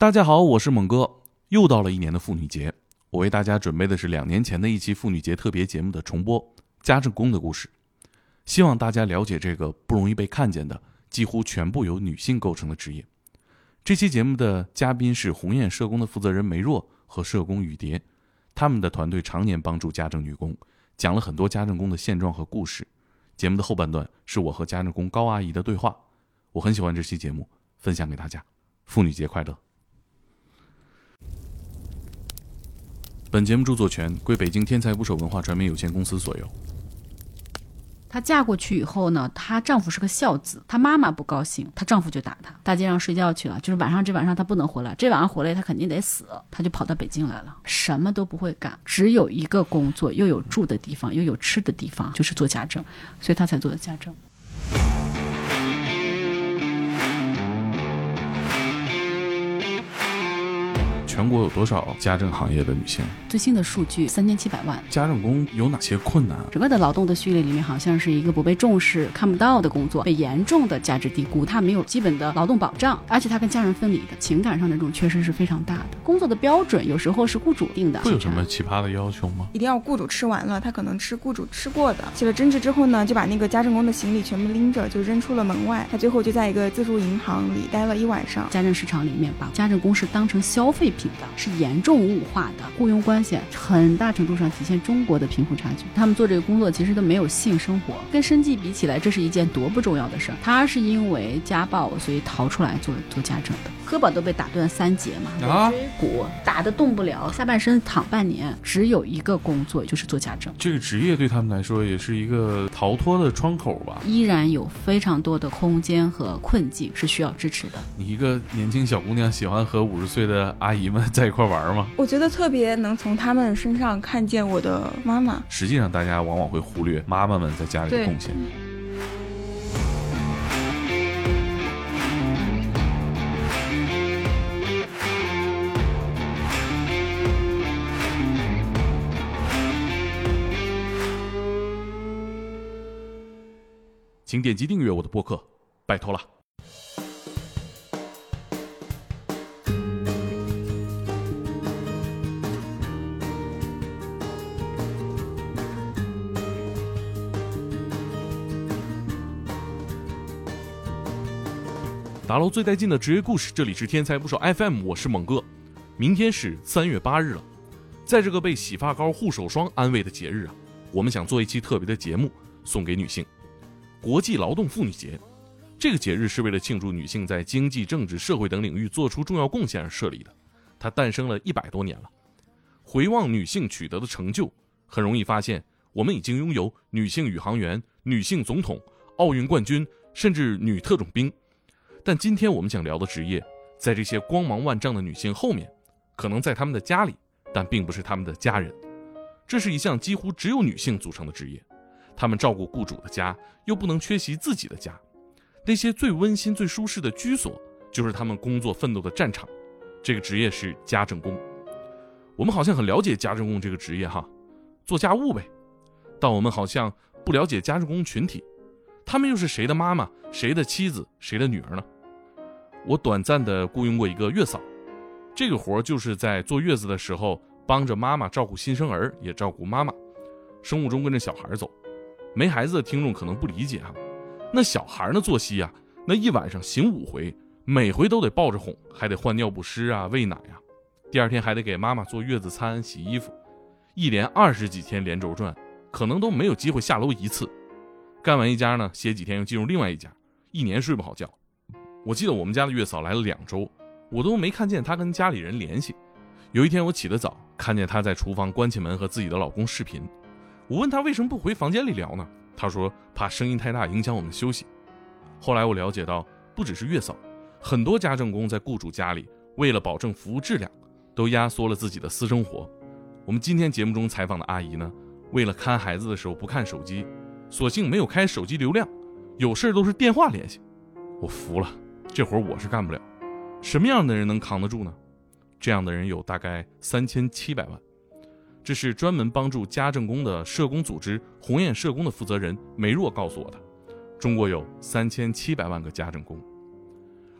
大家好，我是猛哥。又到了一年的妇女节，我为大家准备的是2年前的一期妇女节特别节目的重播，家政工的故事。希望大家了解这个不容易被看见的，几乎全部由女性构成的职业。这期节目的嘉宾是鸿雁社工的负责人梅若和社工雨蝶，他们的团队常年帮助家政女工，讲了很多家政工的现状和故事。节目的后半段是我和家政工高阿姨的对话，我很喜欢这期节目，分享给大家。妇女节快乐！本节目著作权归北京天才捕手文化传媒有限公司所有。 她嫁过去以后呢，她丈夫是个孝子，她妈妈不高兴，她丈夫就打她，大街上睡觉去了，就是这晚上她不能回来，这晚上回来她肯定得死，她就跑到北京来了，什么都不会干，只有一个工作，又有住的地方，又有吃的地方，就是做家政，所以她才做的家政。 全国有多少家政行业的女性？ 最新的数据3700万。 家政工有哪些困难？ 整个的劳动的序列里面，好像是一个不被重视、看不到的工作，被严重的价值低估，它没有基本的劳动保障，而且它跟家人分离的，情感上的这种缺失是非常大的。工作的标准有时候是雇主定的。 会有什么奇葩的要求吗？ 一定要雇主吃完了，他可能吃雇主吃过的，起了争执之后呢，就把那个家政工的行李全部拎着就扔出了门外，他最后就在一个自助银行里待了1晚上。 家政市场里面把家政工是当成消费品的，是严重物化的，雇佣关系很大程度上体现中国的贫富差距。他们做这个工作其实都没有性生活，跟生计比起来，这是一件多不重要的事儿。他是因为家暴所以逃出来做家政的，胳膊都被打断3节嘛，椎骨打得动不了，下半身躺半年，只有一个工作就是做家政。 这个职业对他们来说也是一个逃脱的窗口吧？ 依然有非常多的空间和困境是需要支持的。 你一个年轻小姑娘喜欢和50岁的阿姨们在一块玩吗？ 我觉得特别能从他们身上看见我的妈妈。 实际上大家往往会忽略妈妈们在家里的贡献。请点击订阅我的播客，拜托了。打捞最带劲的职业故事，这里是天才捕手 FM， 我是猛哥。明天是3月8日了，在这个被洗发膏、护手霜安慰的节日啊，我们想做一期特别的节目送给女性。国际劳动妇女节，这个节日是为了庆祝女性在经济、政治、社会等领域做出重要贡献而设立的，它诞生了100多年了。回望女性取得的成就，很容易发现我们已经拥有女性宇航员、女性总统、奥运冠军，甚至女特种兵。但今天我们想聊的职业，在这些光芒万丈的女性后面，可能在她们的家里，但并不是她们的家人。这是一项几乎只有女性组成的职业，她们照顾雇主的家，又不能缺席自己的家。那些最温馨、最舒适的居所，就是她们工作奋斗的战场。这个职业是家政工。我们好像很了解家政工这个职业哈，做家务呗。但我们好像不了解家政工群体，她们又是谁的妈妈、谁的妻子、谁的女儿呢？我短暂地雇佣过一个月嫂，这个活就是在坐月子的时候帮着妈妈照顾新生儿，也照顾妈妈，生物钟跟着小孩走。没孩子的听众可能不理解哈，那小孩的作息啊，那一晚上醒5回，每回都得抱着哄，还得换尿不湿啊、喂奶啊，第二天还得给妈妈做月子餐、洗衣服，一连20几天连轴转，可能都没有机会下楼1次。干完一家呢，歇几天又进入另外一家，一年睡不好觉。我记得我们家的月嫂来了2周，我都没看见她跟家里人联系。有一天我起得早，看见她在厨房关起门和自己的老公视频。我问她为什么不回房间里聊呢？她说怕声音太大影响我们休息。后来我了解到，不只是月嫂，很多家政工在雇主家里，为了保证服务质量，都压缩了自己的私生活。我们今天节目中采访的阿姨呢，为了看孩子的时候不看手机，索性没有开手机流量，有事都是电话联系。我服了，这活我是干不了。什么样的人能扛得住呢？这样的人有大概3700万。这是专门帮助家政工的社工组织鸿雁社工的负责人梅若告诉我的。中国有3700万个家政工。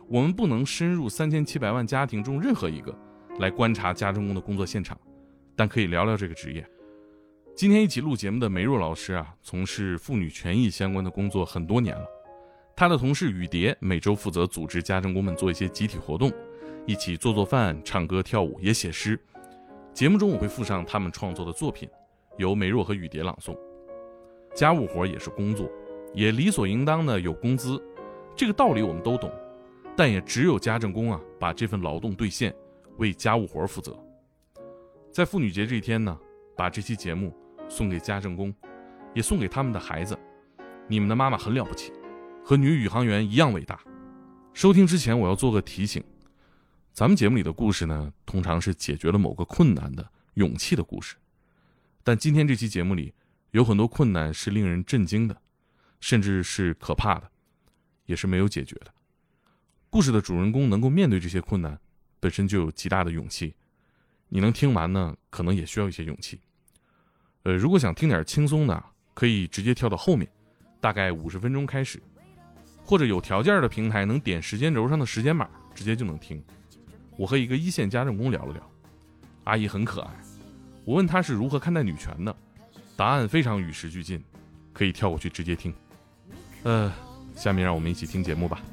我们不能深入3700万家庭中任何一个来观察家政工的工作现场，但可以聊聊这个职业。今天一起录节目的梅若老师啊，从事妇女权益相关的工作很多年了。他的同事雨蝶每周负责组织家政工们做一些集体活动，一起做饭、唱歌、跳舞，也写诗。节目中我会附上他们创作的作品，由梅若和雨蝶朗诵。家务活也是工作，也理所应当的有工资，这个道理我们都懂，但也只有家政工啊把这份劳动兑现，为家务活负责。在妇女节这一天呢，把这期节目送给家政工，也送给他们的孩子。你们的妈妈很了不起，和女宇航员一样伟大。收听之前我要做个提醒，咱们节目里的故事呢，通常是解决了某个困难的勇气的故事，但今天这期节目里有很多困难是令人震惊的，甚至是可怕的，也是没有解决的。故事的主人公能够面对这些困难，本身就有极大的勇气。你能听完呢，可能也需要一些勇气。如果想听点轻松的，可以直接跳到后面，大概50分钟开始，或者有条件的平台能点时间轴上的时间码，直接就能听。我和一个一线家政工聊了聊，阿姨很可爱，我问她是如何看待女权的，答案非常与时俱进，可以跳过去直接听。下面让我们一起听节目吧。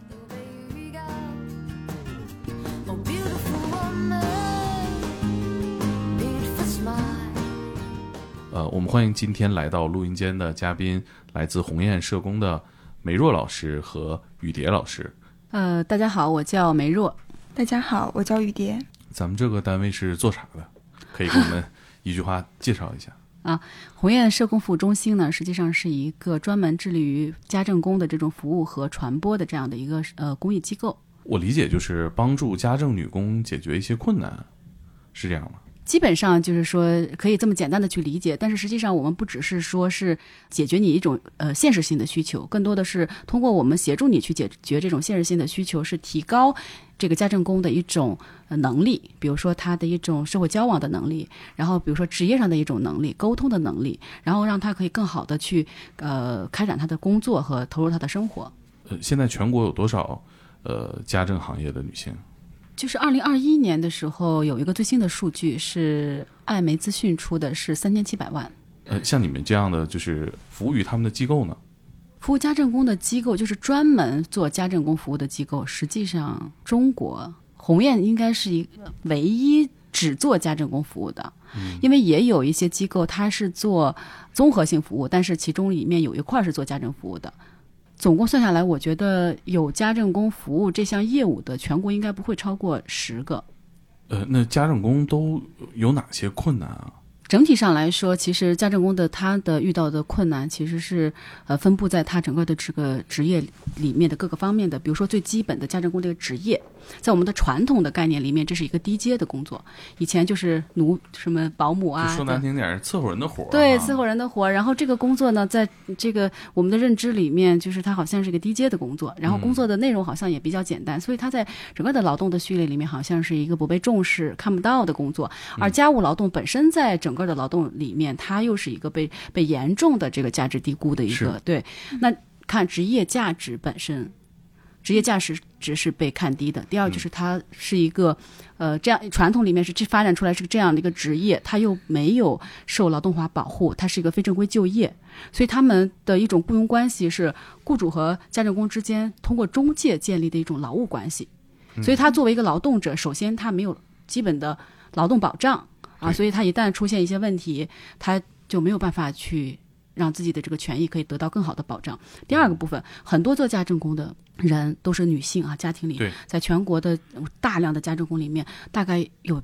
我们欢迎今天来到录音间的嘉宾，来自鸿雁社工的梅若老师和雨蝶老师。 大家好，我叫梅若。 大家好，我叫雨蝶。 咱们这个单位是做啥的？可以给我们一句话介绍一下。 鸿雁社工服务中心呢，实际上是一个专门致力于家政工的这种服务和传播的这样的一个公益机构。 我理解就是帮助家政女工解决一些困难，是这样吗？ 基本上就是说可以这么简单的去理解，但是实际上我们不只是说是解决你一种现实性的需求，更多的是通过我们协助你去解决这种现实性的需求，是提高这个家政工的一种能力，比如说他的一种社会交往的能力，然后比如说职业上的一种能力，沟通的能力，然后让他可以更好的去开展他的工作和投入他的生活。 现在全国有多少家政行业的女性？ 就是2021年的时候有一个最新的数据是艾媒资讯出的，是3700万。 像你们这样的就是服务于他们的机构呢？ 服务家政工的机构，就是专门做家政工服务的机构，实际上中国鸿雁应该是一个唯一只做家政工服务的。因为也有一些机构它是做综合性服务，但是其中里面有一块是做家政服务的。总共算下来，我觉得有家政工服务这项业务的全国应该不会超过10个。 那家政工都有哪些困难啊？ 整体上来说，其实家政工的他的遇到的困难其实是分布在他整个的这个职业里面的各个方面的。比如说最基本的家政工这个职业，在我们的传统的概念里面，这是一个低阶的工作，以前就是什么保姆啊， 说难听点伺候人的活。 对，伺候人的活。然后这个工作呢，在这个我们的认知里面，就是它好像是一个低阶的工作，然后工作的内容好像也比较简单，所以它在整个的劳动的序列里面好像是一个不被重视、看不到的工作。而家务劳动本身在整个的劳动里面，它又是一个被严重的这个价值低估的一个。对，那看职业价值本身，职业价值只是被看低的。第二就是它是一个这样传统里面是发展出来是这样的一个职业，它又没有受劳动法保护，它是一个非正规就业，所以他们的一种雇佣关系是雇主和家政工之间通过中介建立的一种劳务关系。所以他作为一个劳动者，首先他没有基本的劳动保障啊，所以他一旦出现一些问题，他就没有办法去让自己的这个权益可以得到更好的保障。第二个部分，很多做家政工的人都是女性啊，家庭里在全国的大量的家政工里面，大概有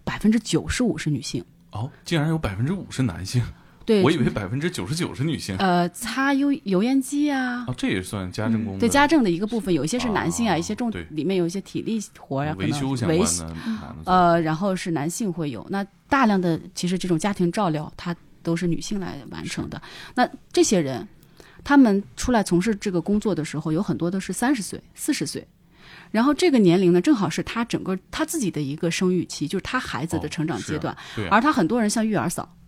95%是女性。 哦，竟然有5%是男性。 对， 我以为99%是女性。 擦油烟机啊， 这也算家政工的。 对，家政的一个部分，有一些是男性啊，一些里面有一些体力活啊， 维修相关的， 然后是男性会有。那大量的其实这种家庭照料，它都是女性来完成的。那这些人，他们出来从事这个工作的时候，有很多都是30岁、40岁。然后这个年龄呢，正好是他自己的一个生育期，就是他孩子的成长阶段。而他很多人像育儿嫂，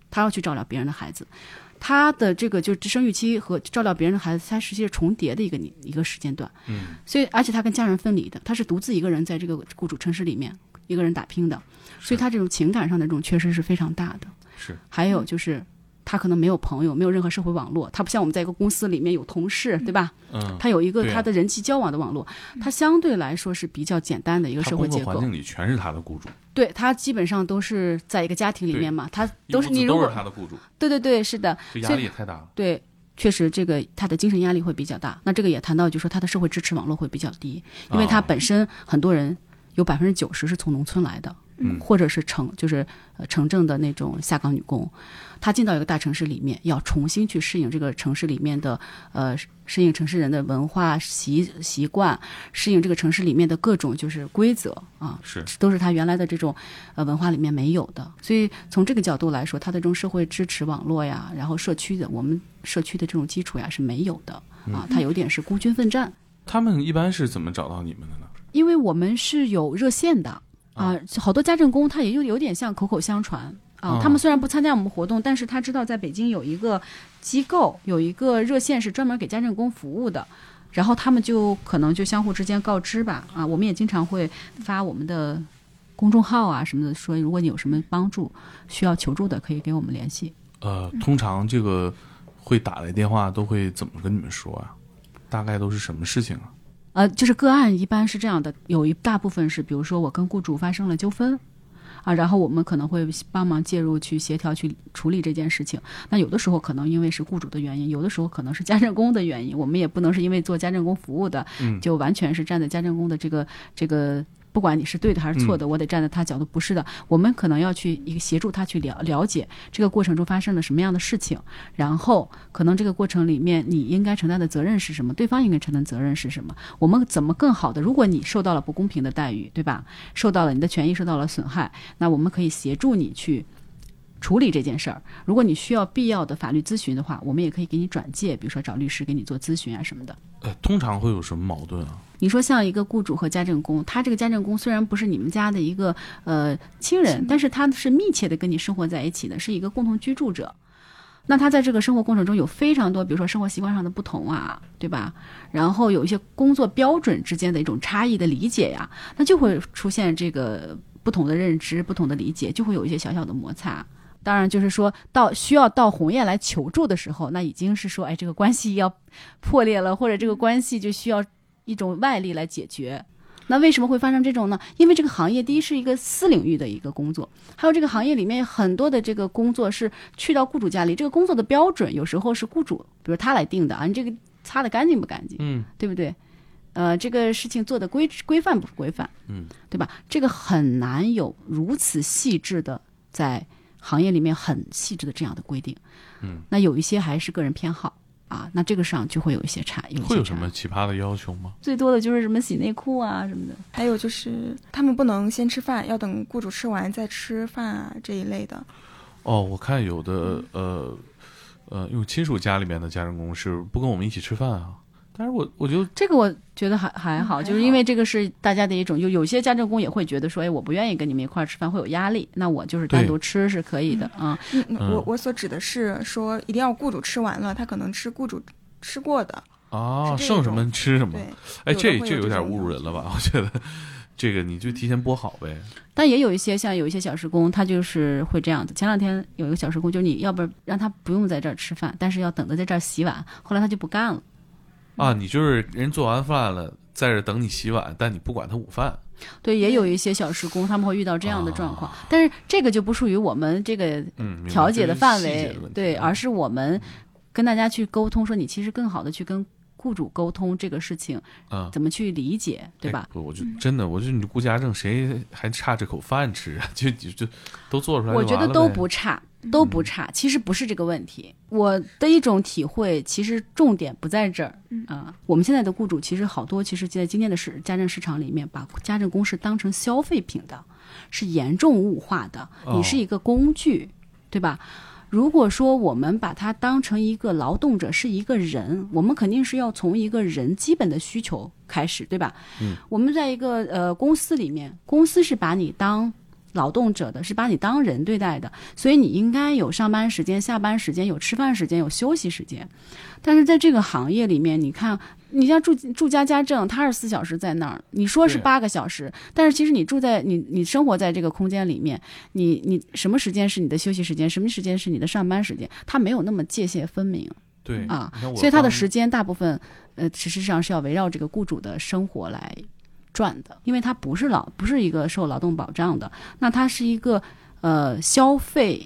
他要去照料别人的孩子，他的这个就生育期和照料别人的孩子，他实际是重叠的一个时间段。所以而且他跟家人分离的，他是独自一个人在这个雇主城市里面一个人打拼的，所以他这种情感上的这种缺失是非常大的。 是， 还有就是他可能没有朋友，没有任何社会网络，他不像我们在一个公司里面有同事，对吧？他有一个他的人际交往的网络，他相对来说是比较简单的一个社会结构。 他工作环境里全是他的雇主， 对，他基本上都是在一个家庭里面嘛，他都是你如果都是他的雇主， 对，是的， 这压力也太大了。 对，确实这个他的精神压力会比较大。那这个也谈到，就是说他的社会支持网络会比较低，因为他本身很多人有90%是从农村来的。或者是城镇的那种下岗女工，她进到一个大城市里面，要重新去适应这个城市里面的适应城市人的文化习惯，适应这个城市里面的各种就是规则啊，都是她原来的这种文化里面没有的。所以从这个角度来说，她的这种社会支持网络呀，然后我们社区的这种基础呀是没有的啊，她有点是孤军奋战。 他们一般是怎么找到你们的呢？ 因为我们是有热线的。好多家政工他也有点像口口相传他们虽然不参加我们活动，但是他知道在北京有一个机构，有一个热线是专门给家政工服务的，然后他们就可能就相互之间告知吧我们也经常会发我们的公众号啊什么的，说如果你有什么帮助需要求助的，可以给我们联系。 通常这个会打来电话都会怎么跟你们说啊？大概都是什么事情啊？ 就是个案一般是这样的，有一大部分是比如说我跟雇主发生了纠纷然后我们可能会帮忙介入去协调去处理这件事情。那有的时候可能因为是雇主的原因，有的时候可能是家政工的原因，我们也不能是因为做家政工服务的就完全是站在家政工的这个不管你是对的还是错的我得站在他角度，不是的，我们可能要去协助他去了解这个过程中发生了什么样的事情，然后可能这个过程里面你应该承担的责任是什么，对方应该承担责任是什么，我们怎么更好的，如果你受到了不公平的待遇，对吧，受到了你的权益受到了损害，那我们可以协助你去处理这件事儿。如果你需要必要的法律咨询的话，我们也可以给你转介，比如说找律师给你做咨询啊什么的。 通常会有什么矛盾啊？ 你说像一个雇主和家政工，他这个家政工虽然不是你们家的一个亲人，但是他是密切的跟你生活在一起的，是一个共同居住者。那他在这个生活过程中有非常多，比如说生活习惯上的不同对吧？然后有一些工作标准之间的一种差异的理解呀，那就会出现这个不同的认知、不同的理解，就会有一些小小的摩擦。当然就是说需要到鸿雁来求助的时候，那已经是说这个关系要破裂了，或者这个关系就需要一种外力来解决。那为什么会发生这种呢？因为这个行业第一是一个私领域的一个工作，还有这个行业里面很多的这个工作是去到雇主家里，这个工作的标准有时候是雇主比如他来定的你这个擦得干净不干净对不对？这个事情做的规范不规范对吧？这个很难有如此细致的在行业里面很细致的这样的规定那有一些还是个人偏好那这个上就会有一些差。 会有什么奇葩的要求吗？ 最多的就是什么洗内裤什么的， 还有就是他们不能先吃饭，要等雇主吃完再吃饭这一类的。 我看有的有亲属家里面的家政工是不跟我们一起吃饭但是我就这个我觉得还好，就是因为这个是大家的一种，有些家政工也会觉得说我不愿意跟你们一块吃饭会有压力，那我就是单独吃是可以的我所指的是说一定要雇主吃完了，他可能吃雇主吃过的剩什么吃什么。这有点侮辱人了吧？我觉得这个你就提前剥好呗。 但也有一些像有一些小时工他就是会这样子。前两天有一个小时工，就是你要不让他不用在这儿吃饭，但是要等着在这儿洗碗，后来他就不干了你就是人做完饭了在这等你洗碗，但你不管他午饭。 对，也有一些小时工他们会遇到这样的状况但是这个就不属于我们这个调解的范围对，而是我们跟大家去沟通，说你其实更好的去跟雇主沟通这个事情怎么去理解对吧？ 我就真的我觉得你雇家政谁还差这口饭吃就都做出来就完了呗。 我觉得都不差其实不是这个问题。我的一种体会，其实重点不在这儿我们现在的雇主其实好多，其实在今天的家政市场里面把家政工是当成消费品的，是严重物化的你是一个工具对吧？如果说我们把它当成一个劳动者，是一个人，我们肯定是要从一个人基本的需求开始对吧我们在一个公司里面，公司是把你当劳动者的，是把你当人对待的，所以你应该有上班时间、下班时间，有吃饭时间，有休息时间。但是在这个行业里面，你看，你像住家家政，他24小时在那儿，你说是8个小时，但是其实你住在你生活在这个空间里面，你什么时间是你的休息时间，什么时间是你的上班时间，它没有那么界限分明。 对啊，所以他的时间大部分实际上是要围绕这个雇主的生活来赚的，因为它不是一个受劳动保障的，那它是一个消费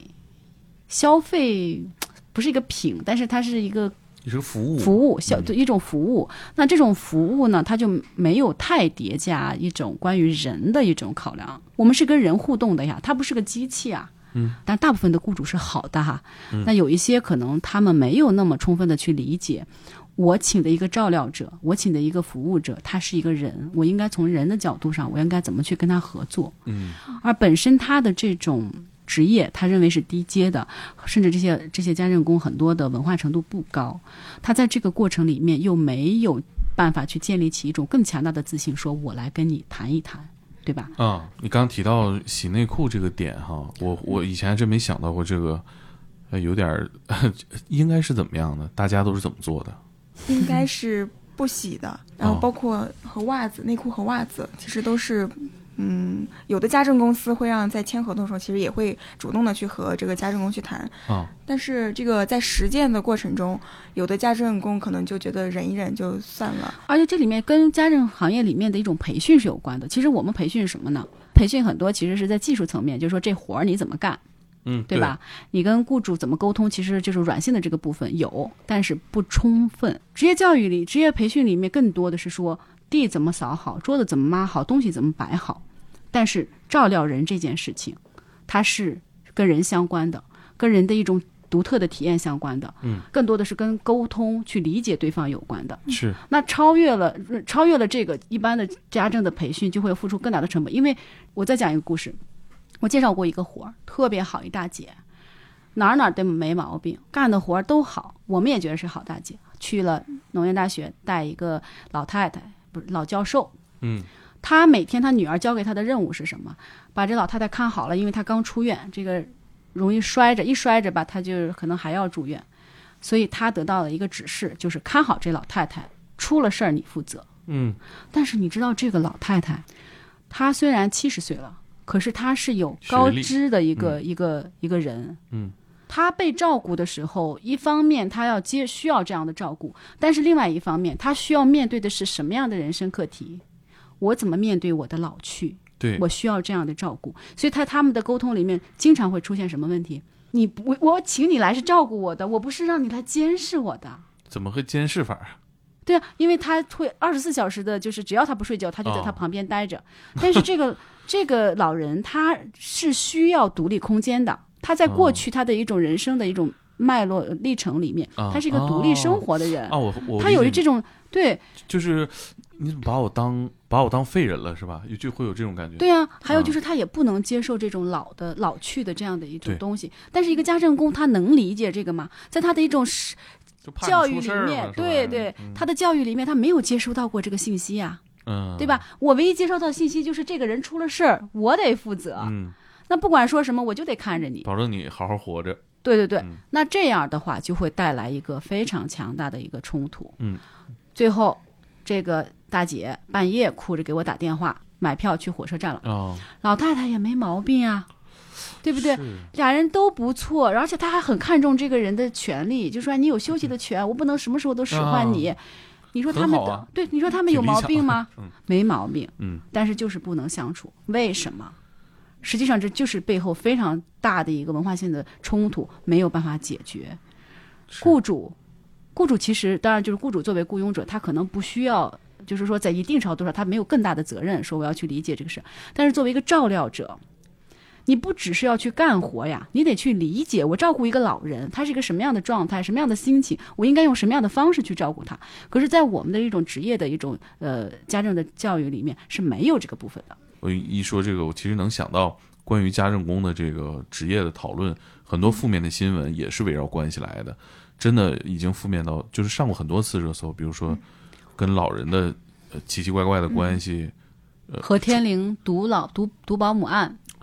不是一个品，但是它是一个服务一种服务。那这种服务呢，它就没有太叠加一种关于人的一种考量。我们是跟人互动的呀，它不是个机器啊。但大部分的雇主是好的哈。那有一些可能他们没有那么充分的去理解，我请的一个照料者，我请的一个服务者，他是一个人，我应该从人的角度上，我应该怎么去跟他合作。而本身他的这种职业他认为是低阶的，甚至这些家政工很多的文化程度不高，他在这个过程里面又没有办法去建立起一种更强大的自信，说我来跟你谈一谈，对吧？ 你刚提到洗内裤这个点哈，我以前还真没想到过这个，有点应该是怎么样的？大家都是怎么做的？ 应该是不洗的，然后包括和袜子、内裤和袜子，其实都是。有的家政公司会让在签合同的时候，其实也会主动的去和这个家政工去谈。但是这个在实践的过程中，有的家政工可能就觉得忍一忍就算了。 而且这里面跟家政行业里面的一种培训是有关的。其实我们培训是什么呢？培训很多其实是在技术层面，就是说这活儿你怎么干，对吧？你跟雇主怎么沟通，其实就是软性的这个部分有，但是不充分。职业教育里、职业培训里面更多的是说地怎么扫好，桌子怎么抹好，东西怎么摆好。但是照料人这件事情，它是跟人相关的，跟人的一种独特的体验相关的，更多的是跟沟通去理解对方有关的。 是。 那超越了这个一般的家政的培训，就会付出更大的成本。因为我再讲一个故事，我介绍过一个活儿，特别好一大姐，哪都没毛病，干的活儿都好，我们也觉得是好大姐。去了农业大学带一个老太太，不是老教授，他每天他女儿交给他的任务是什么？把这老太太看好了，因为他刚出院，这个容易摔着，一摔着吧，他就可能还要住院，所以他得到了一个指示，就是看好这老太太，出了事儿你负责。但是你知道这个老太太，她虽然70岁了，可是她是有高知的一个人。她被照顾的时候，一方面她需要这样的照顾，但是另外一方面，她需要面对的是什么样的人生课题？我怎么面对我的老去？ 对， 我需要这样的照顾，所以他们的沟通里面经常会出现什么问题？我请你来是照顾我的，我不是让你来监视我的。 怎么会监视法？ 对啊，因为他会24小时的，就是只要他不睡觉，他就在他旁边待着。但是这个老人他是需要独立空间的，他在过去他的一种人生的一种脉络历程里面，他是一个独立生活的人。他有这种对， 就是你怎么把我当废人了是吧？就会有这种感觉。 对啊，还有就是他也不能接受这种老去的这样的一种东西。但是一个家政工他能理解这个吗？在他的一种教育里面，对，他的教育里面他没有接收到过这个信息啊，对吧？我唯一接收到的信息就是这个人出了事儿，我得负责。那不管说什么，我就得看着你， 保证你好好活着。 对，那这样的话就会带来一个非常强大的一个冲突。最后这个大姐半夜哭着给我打电话，买票去火车站了。老太太也没毛病啊，对不对？俩人都不错，而且他还很看重这个人的权利，就说你有休息的权，我不能什么时候都使唤你。你说他们对，你说他们有毛病吗？没毛病。但是就是不能相处，为什么？实际上这就是背后非常大的一个文化性的冲突，没有办法解决。雇主其实当然就是雇主作为雇佣者，他可能不需要，就是说在一定程度上他没有更大的责任说我要去理解这个事，但是作为一个照料者，你不只是要去干活呀，你得去理解我照顾一个老人他是一个什么样的状态，什么样的心情，我应该用什么样的方式去照顾他。可是在我们的一种职业的一种家政的教育里面是没有这个部分的。 我一说这个，我其实能想到关于家政工的这个职业的讨论，很多负面的新闻也是围绕关系来的，真的已经负面到就是上过很多次热搜，比如说跟老人的奇奇怪怪的关系， 何天灵毒保姆案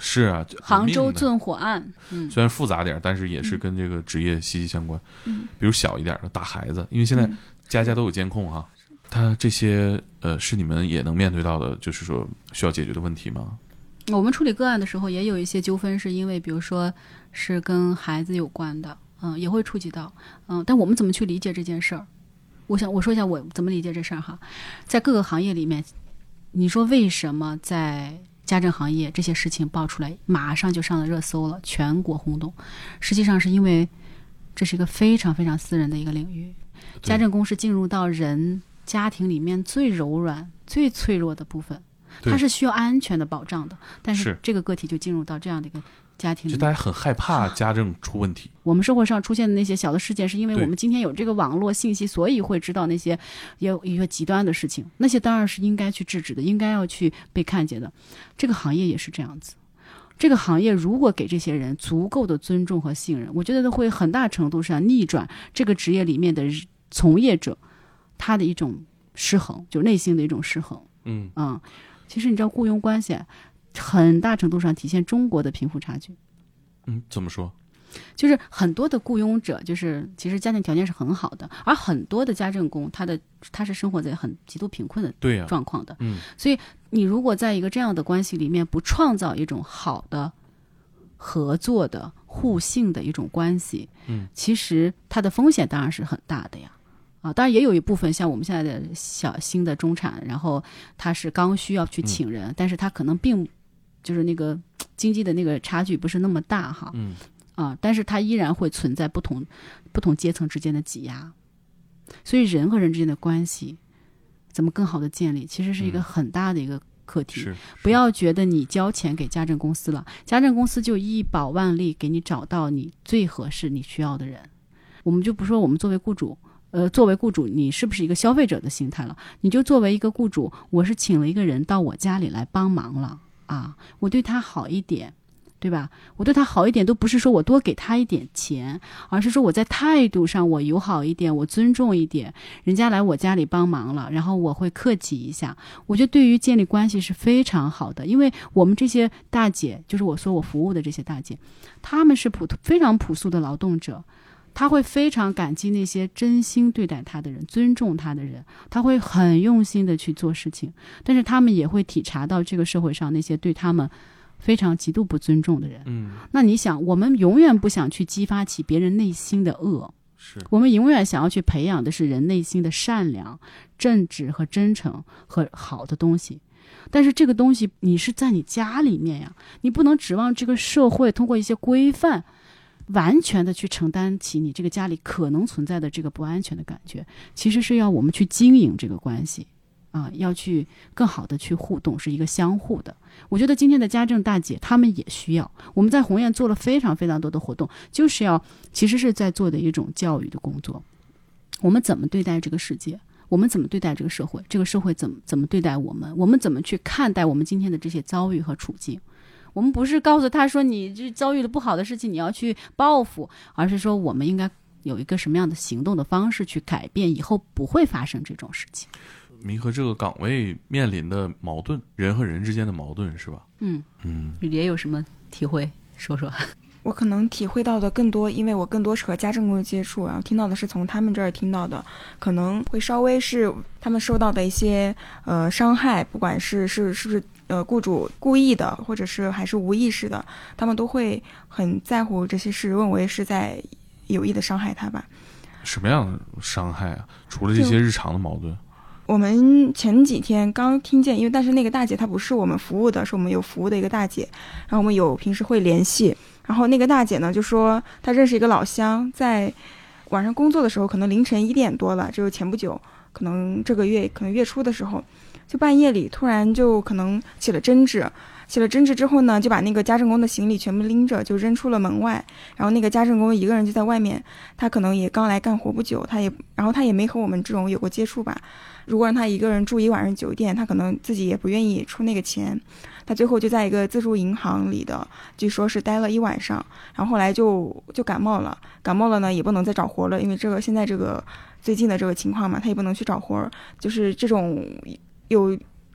是啊， 杭州纵火案， 虽然复杂点，但是也是跟这个职业息息相关。比如小一点的打孩子，因为现在家家都有监控哈，他这些是你们也能面对到的，就是说需要解决的问题吗？ 我们处理个案的时候也有一些纠纷，是因为比如说是跟孩子有关的，也会触及到，但我们怎么去理解这件事儿？我说一下我怎么理解这事儿哈。在各个行业里面，你说为什么在家政行业这些事情爆出来马上就上了热搜了，全国轰动？实际上是因为这是一个非常非常私人的一个领域，家政工是进入到人家庭里面最柔软最脆弱的部分，它是需要安全的保障的，但是这个个体就进入到这样的一个家庭里面， 就大家很害怕家政出问题。 我们社会上出现的那些小的事件，是因为我们今天有这个网络信息，所以会知道那些有一些极端的事情，那些当然是应该去制止的，应该要去被看见的。这个行业也是这样子，这个行业如果给这些人足够的尊重和信任，我觉得会很大程度上逆转这个职业里面的从业者他的一种失衡，就是内心的一种失衡。其实你知道雇佣关系很大程度上体现中国的贫富差距。 怎么说？ 就是很多的雇佣者就是其实家庭条件是很好的，而很多的家政工他是生活在很极度贫困的状况的。所以你如果在一个这样的关系里面不创造一种好的合作的互信的一种关系，其实它的风险当然是很大的呀。当然也有一部分像我们现在的新的中产，然后他是刚需要去请人，但是他可能并就是那个经济的那个差距不是那么大哈。但是它依然会存在不同阶层之间的挤压，所以人和人之间的关系怎么更好的建立，其实是一个很大的一个课题。不要觉得你交钱给家政公司了，家政公司就一宝万利给你找到你最合适你需要的人。我们就不说我们作为雇主你是不是一个消费者的心态了，你就作为一个雇主，我是请了一个人到我家里来帮忙了我对他好一点，对吧？我对他好一点都不是说我多给他一点钱，而是说我在态度上我友好一点，我尊重一点，人家来我家里帮忙了，然后我会客气一下。我觉得对于建立关系是非常好的，因为我们这些大姐，就是我说我服务的这些大姐，她们是非常朴素的劳动者，她会非常感激那些真心对待她的人，尊重她的人，她会很用心的去做事情，但是她们也会体察到这个社会上那些对她们非常极度不尊重的人。那你想，我们永远不想去激发起别人内心的恶，我们永远想要去培养的是人内心的善良、正直和真诚和好的东西。但是这个东西你是在你家里面呀，你不能指望这个社会通过一些规范完全的去承担起你这个家里可能存在的这个不安全的感觉。其实是要我们去经营这个关系要去更好的去互动，是一个相互的。我觉得今天的家政大姐她们也需要，我们在鸿雁做了非常非常多的活动，就是其实是在做的一种教育的工作。我们怎么对待这个世界，我们怎么对待这个社会，这个社会怎么对待我们，我们怎么去看待我们今天的这些遭遇和处境。我们不是告诉他说你这遭遇了不好的事情你要去报复，而是说我们应该有一个什么样的行动的方式去改变，以后不会发生这种事情。 弥合这个岗位面临的矛盾，人和人之间的矛盾，是吧？ 雨蝶有什么体会说说？ 我可能体会到的更多，因为我更多是和家政工接触，然后听到的是从他们这儿听到的，可能会稍微是他们受到的一些伤害，不管是不是雇主故意的，或者是还是无意识的，他们都会很在乎这些事，认为是在有意的伤害他吧。 什么样的伤害啊？除了这些日常的矛盾？ 我们前几天刚听见，但是那个大姐她不是我们服务的，是我们有服务的一个大姐，然后我们平时会联系，然后那个大姐呢就说她认识一个老乡，在晚上工作的时候，可能凌晨1点多了，就是前不久，可能这个月可能月初的时候，就半夜里突然就可能起了争执之后呢，就把那个家政工的行李全部拎着就扔出了门外，然后那个家政工一个人就在外面，他可能也刚来干活不久，然后他也没和我们这种有过接触吧。如果让他一个人住一晚上酒店，他可能自己也不愿意出那个钱，他最后就在一个自助银行里的，据说是待了1晚上，然后后来就感冒了呢，也不能再找活了，因为现在这个最近的这个情况嘛，他也不能去找活，就是这种有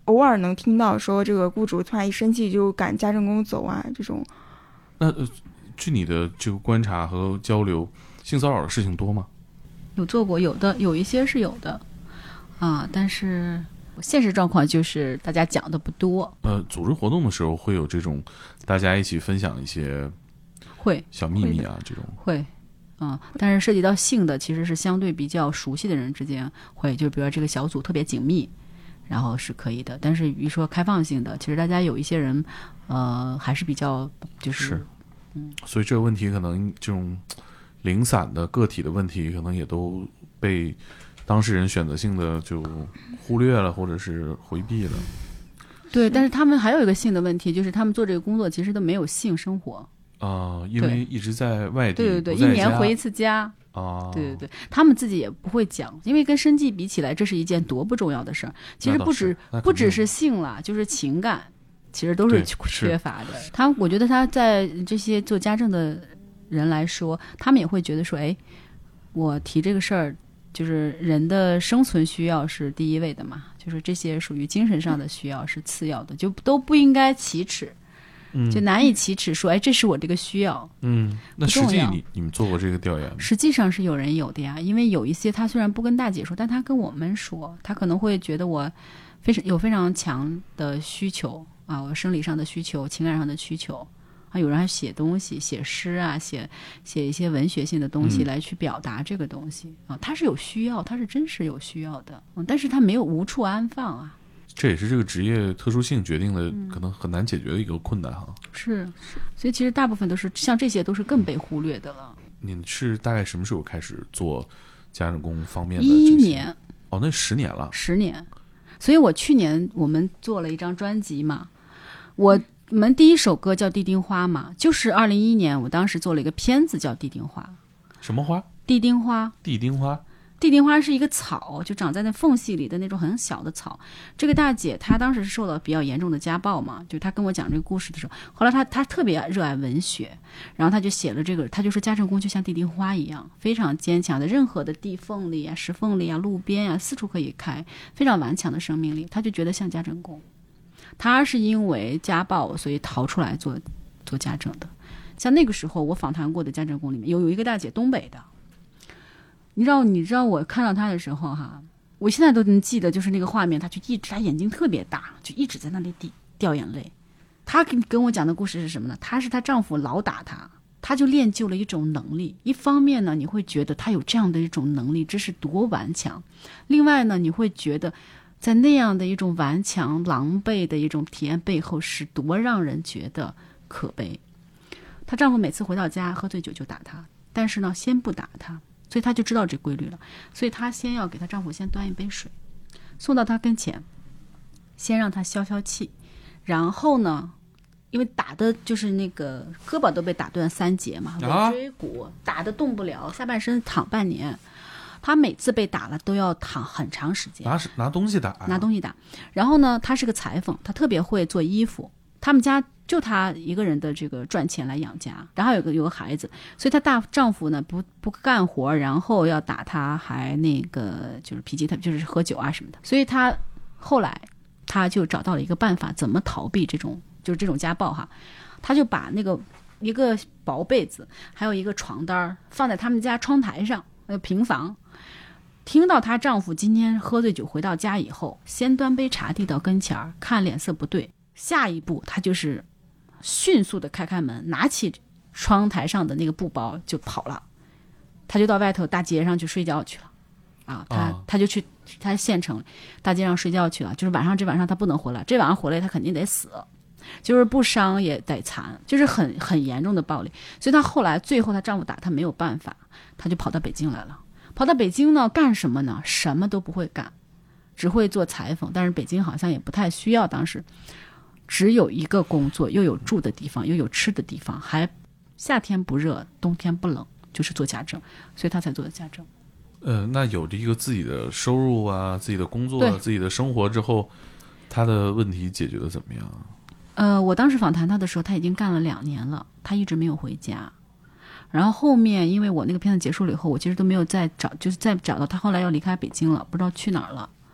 偶尔能听到说这个雇主突然一生气就赶家政工走啊这种。 那据你的这个观察和交流，性骚扰的事情多吗？ 有做过，有一些是有的啊，但是现实状况就是大家讲的不多。 组织活动的时候会有这种大家一起分享一些小秘密啊，这种会。但是涉及到性的其实是相对比较熟悉的人之间会，就比如说这个小组特别紧密，然后是可以的。但是比如说开放性的，其实大家有一些人还是比较就是所以这个问题可能这种零散的个体的问题可能也都被当事人选择性的就忽略了或者是回避了。 对，但是他们还有一个性的问题，就是他们做这个工作其实都没有性生活因为一直在外地， 对，一年回一次家对，他们自己也不会讲，因为跟生计比起来，这是一件多不重要的事儿。其实不只是性了，就是情感，其实都是缺乏的。我觉得他在这些做家政的人来说，他们也会觉得说，哎，我提这个事儿，就是人的生存需要是第一位的嘛，就是这些属于精神上的需要是次要的，就都不应该启齿。就难以启齿说，哎，这是我这个需要。 那实际你们做过这个调研吗？ 实际上是有人有的呀，因为有一些他虽然不跟大姐说，但他跟我们说，他可能会觉得我非常强的需求啊，我生理上的需求，情感上的需求啊，有人还写东西，写诗啊，写一些文学性的东西来去表达这个东西啊，他是有需要，他是真实有需要的，但是他没有无处安放啊。 这也是这个职业特殊性决定的可能很难解决的一个困难哈。 是，所以其实大部分都是像这些都是更被忽略的了。 你是大概什么时候开始做家政工方面的？11年。那10年了。 10年。所以去年我们做了一张专辑嘛，我们第一首歌叫《地丁花》嘛，就是2011年我当时做了一个片子叫《地丁花》。 什么花？ 地丁花。 地丁花。 地丁花是一个草，就长在那缝隙里的那种很小的草。这个大姐她当时是受到比较严重的家暴嘛，就她跟我讲这个故事的时候，后来她特别热爱文学，然后她就写了这个，她就说家政工就像地丁花一样，非常坚强的，任何的地缝里啊、石缝里啊、路边啊，四处可以开，非常顽强的生命力。她就觉得像家政工，她是因为家暴所以逃出来做家政的。像那个时候我访谈过的家政工里面有一个大姐，东北的。你知道我看到他的时候哈，我现在都能记得，就是那个画面，他眼睛特别大，就一直在那里掉眼泪。他跟我讲的故事是什么呢？她丈夫老打她，她就练就了一种能力。一方面呢，你会觉得她有这样的一种能力，这是多顽强；另外呢，你会觉得在那样的一种顽强、狼狈的一种体验背后，是多让人觉得可悲。她丈夫每次回到家喝醉酒就打她，但是呢，先不打她。所以她就知道这规律了，所以她先要给她丈夫先端一杯水，送到他跟前，先让他消消气，然后呢，因为打的就是那个胳膊都被打断3节嘛，尾椎骨打得动不了，下半身躺半年。她每次被打了都要躺很长时间， 拿东西打， 拿东西打。然后呢，她是个裁缝，她特别会做衣服，他们家就她一个人的这个赚钱来养家，然后有个孩子，所以她大丈夫呢不干活，然后要打她，还那个就是脾气，就是喝酒啊什么的。所以她后来她就找到了一个办法，怎么逃避这种家暴哈。她就把那个一个薄被子还有一个床单放在他们家窗台上，平房。听到她丈夫今天喝醉酒回到家以后，先端杯茶递到跟前，看脸色不对，下一步她就是迅速的开门，拿起窗台上的那个布包就跑了。她就到外头大街上去睡觉去了啊！她就去她县城大街上睡觉去了，就是这晚上她不能回来，这晚上回来她肯定得死，就是不伤也得残，就是很严重的暴力。所以她后来最后她丈夫打她没有办法，她就跑到北京来了。跑到北京呢，干什么呢？什么都不会干，只会做裁缝。但是北京好像也不太需要，当时只有一个工作，又有住的地方，又有吃的地方，还夏天不热，冬天不冷，就是做家政，所以他才做的家政。 那有这个自己的收入啊，自己的工作，自己的生活之后，他的问题解决的怎么样？ 我当时访谈他的时候，他已经干了2年了，他一直没有回家。然后后面因为我那个片子结束了以后，我其实都没有再找到他，后来要离开北京了，不知道去哪儿了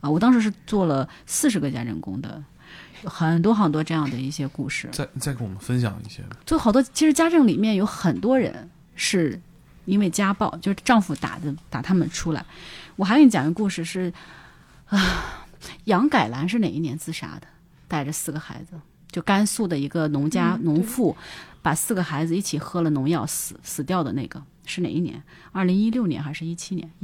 我当时是做了40个家政工的，很多很多这样的一些故事。 再跟我们分享一些。 就好多，其实家政里面有很多人是因为家暴，就是丈夫打他们出来。我还给你讲一个故事是，杨改兰是哪一年自杀的？带着4个孩子，就甘肃的一个农妇，把4个孩子一起喝了农药死掉的那个是哪一年？2016年还是17年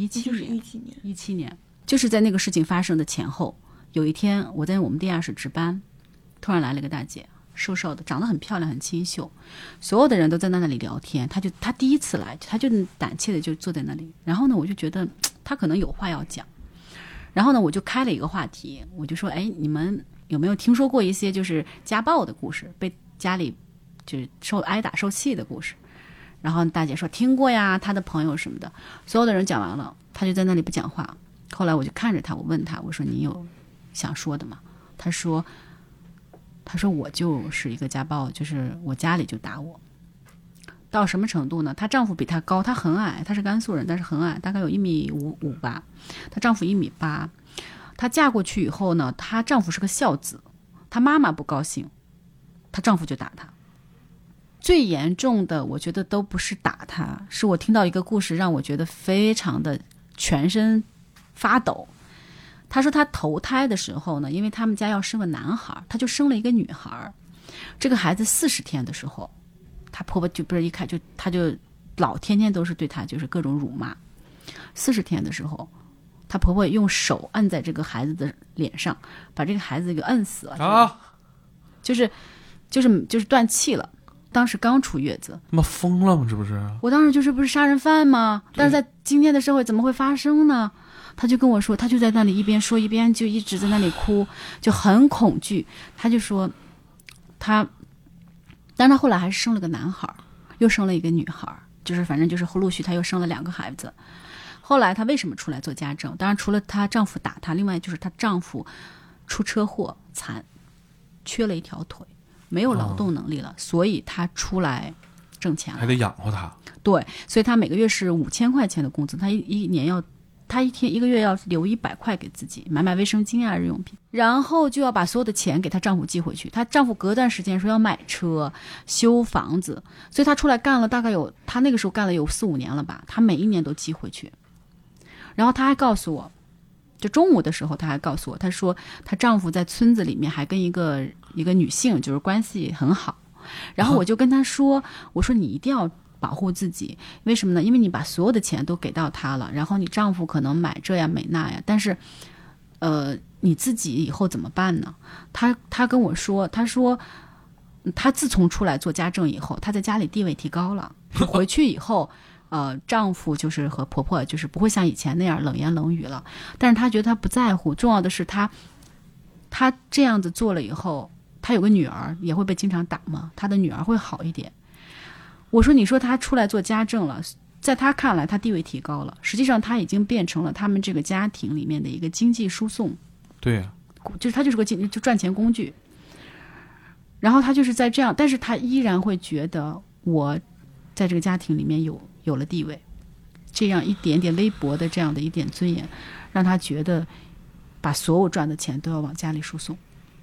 ？17年，就是在那个事情发生的前后，有一天我在我们地下室值班，突然来了一个大姐，瘦瘦的，长得很漂亮，很清秀，所有的人都在那里聊天，她第一次来，她就胆怯的就坐在那里，然后呢，我就觉得她可能有话要讲，然后呢，我就开了一个话题，我就说，你们有没有听说过一些就是家暴的故事，被家里就是挨打受气的故事？然后大姐说听过呀，她的朋友什么的，所有的人讲完了，她就在那里不讲话。后来我就看着她，我问她，我说你有想说的吗？她说我就是一个家暴，就是我家里就打我，到什么程度呢？她丈夫比她高，她很矮，她是甘肃人，但是很矮，大概有1.5米吧，她丈夫1.8米。她嫁过去以后呢，她丈夫是个孝子，她妈妈不高兴，她丈夫就打她。最严重的我觉得都不是打她，是我听到一个故事让我觉得非常的全身发抖。她说她投胎的时候呢，因为他们家要生个男孩，她就生了一个女孩。这个孩子40天的时候，她婆婆就不是一看就她就天天都是对她就是各种辱骂。40天的时候，她婆婆用手按在这个孩子的脸上，把这个孩子给摁死了啊！就是断气了。当时刚出月子， 妈疯了吗？这不是？ 我当时不是杀人犯吗？但是在今天的社会怎么会发生呢？他就跟我说，他就在那里一边说一边就一直在那里哭，就很恐惧。他就说但他后来还是生了个男孩，又生了一个女孩，就是反正就是陆续他又生了2个孩子。后来她为什么出来做家政？当然除了她丈夫打她，另外就是她丈夫出车祸残，缺了一条腿，没有劳动能力了，所以她出来挣钱了， 还得养活她。 对，所以她每个月是5000块钱的工资，她她一个月要留100块给自己买卫生巾啊日用品，然后就要把所有的钱给她丈夫寄回去。她丈夫隔段时间说要买车修房子，所以她出来干了大概她那个时候干了有4-5年了吧，她每一年都寄回去。然后她还告诉我，就中午的时候她还告诉我，她说她丈夫在村子里面还跟一个女性就是关系很好。然后我就跟她说，我说你一定要保护自己，为什么呢？因为你把所有的钱都给到他了，然后你丈夫可能买这呀买那呀，但是你自己以后怎么办呢？她跟我说，她说她自从出来做家政以后，她在家里地位提高了，回去以后丈夫就是和婆婆就是不会像以前那样冷言冷语了，但是她觉得她不在乎，重要的是她这样子做了以后，她有个女儿也会被经常打嘛，她的女儿会好一点。我说你说她出来做家政了，在她看来她地位提高了，实际上她已经变成了他们这个家庭里面的一个经济输送。对呀，就是她就是个就赚钱工具。然后她就是在这样，但是她依然会觉得我在这个家庭里面有了地位，这样一点点微薄的这样的一点尊严，让她觉得把所有赚的钱都要往家里输送。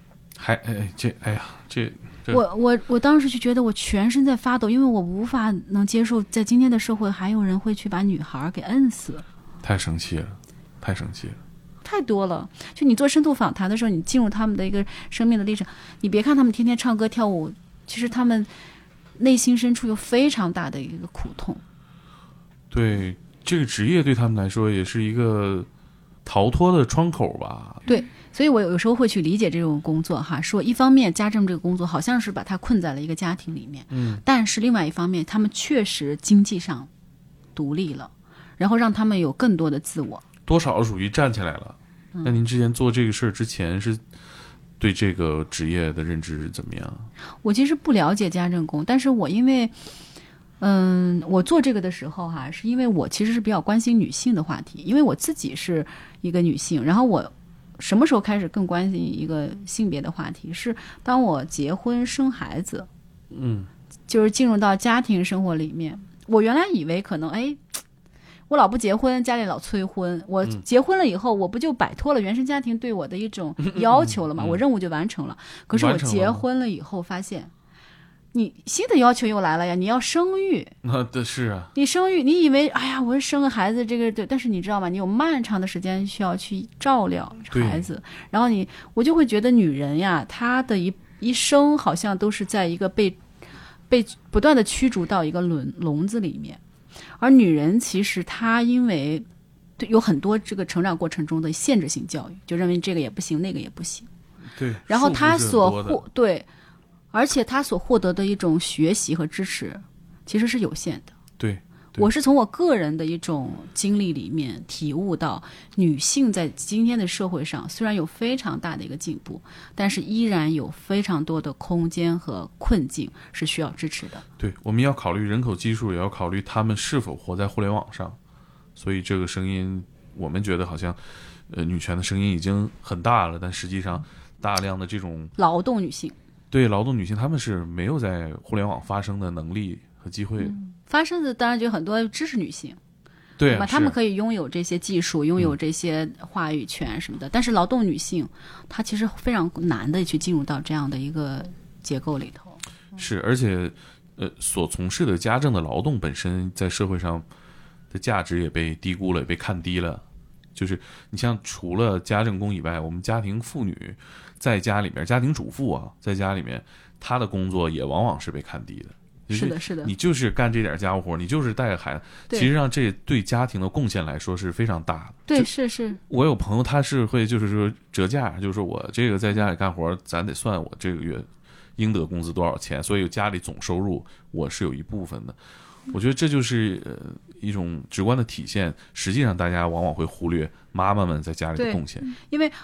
我当时就觉得我全身在发抖，因为我无法能接受在今天的社会还有人会去把女孩给摁死。太生气了，太多了。就你做深度访谈的时候，你进入他们的一个生命的历程，你别看他们天天唱歌跳舞，其实他们内心深处有非常大的一个苦痛。对，这个职业对他们来说也是一个逃脱的窗口吧。对，所以我有时候会去理解这种工作哈，说一方面家政这个工作好像是把他困在了一个家庭里面，但是另外一方面他们确实经济上独立了，然后让他们有更多的自我，多少属于站起来了。那您之前做这个事儿之前是对这个职业的认知是怎么样？我其实不了解家政工，但是我因为我做这个的时候哈，是因为我其实是比较关心女性的话题，因为我自己是一个女性，然后我什么时候开始更关心一个性别的话题，是当我结婚生孩子，就是进入到家庭生活里面。我原来以为可能我老不结婚，家里老催婚。我结婚了以后，我不就摆脱了原生家庭对我的一种要求了吗？我任务就完成了。可是我结婚了以后发现，你新的要求又来了呀！你要生育， 是啊， 你生育，你以为哎呀，我生个孩子这个对，但是你知道吗？你有漫长的时间需要去照料孩子，然后我就会觉得女人呀，她的一生好像都是在一个被不断的驱逐到一个笼子里面，而女人其实她因为有很多这个成长过程中的限制性教育，就认为这个也不行，那个也不行， 对， 然后她而且他所获得的一种学习和支持其实是有限的。 对， 我是从我个人的一种经历里面体悟到，女性在今天的社会上虽然有非常大的一个进步，但是依然有非常多的空间和困境是需要支持的。 对，我们要考虑人口基数，也要考虑他们是否活在互联网上。所以这个声音我们觉得好像女权的声音已经很大了，但实际上大量的这种劳动女性， 对劳动女性，她们是没有在互联网发声的能力和机会。 发生的当然就很多知识女性， 对吧？她们可以拥有这些技术，拥有这些话语权什么的。但是劳动女性，她其实非常难的去进入到这样的一个结构里头。 是，而且所从事的家政的劳动本身在社会上的价值也被低估了，也被看低了。就是你像除了家政工以外，我们家庭妇女在家里面，家庭主妇啊，在家里面她的工作也往往是被看低的。 是的，是的， 你就是干这点家务活，你就是带个孩子，其实上这对家庭的贡献来说是非常大的。 对，是。 我有朋友他是会就是说折价，就是说我这个在家里干活，咱得算我这个月应得工资多少钱，所以家里总收入我是有一部分的。我觉得这就是一种直观的体现，实际上大家往往会忽略妈妈们在家里的贡献。 因为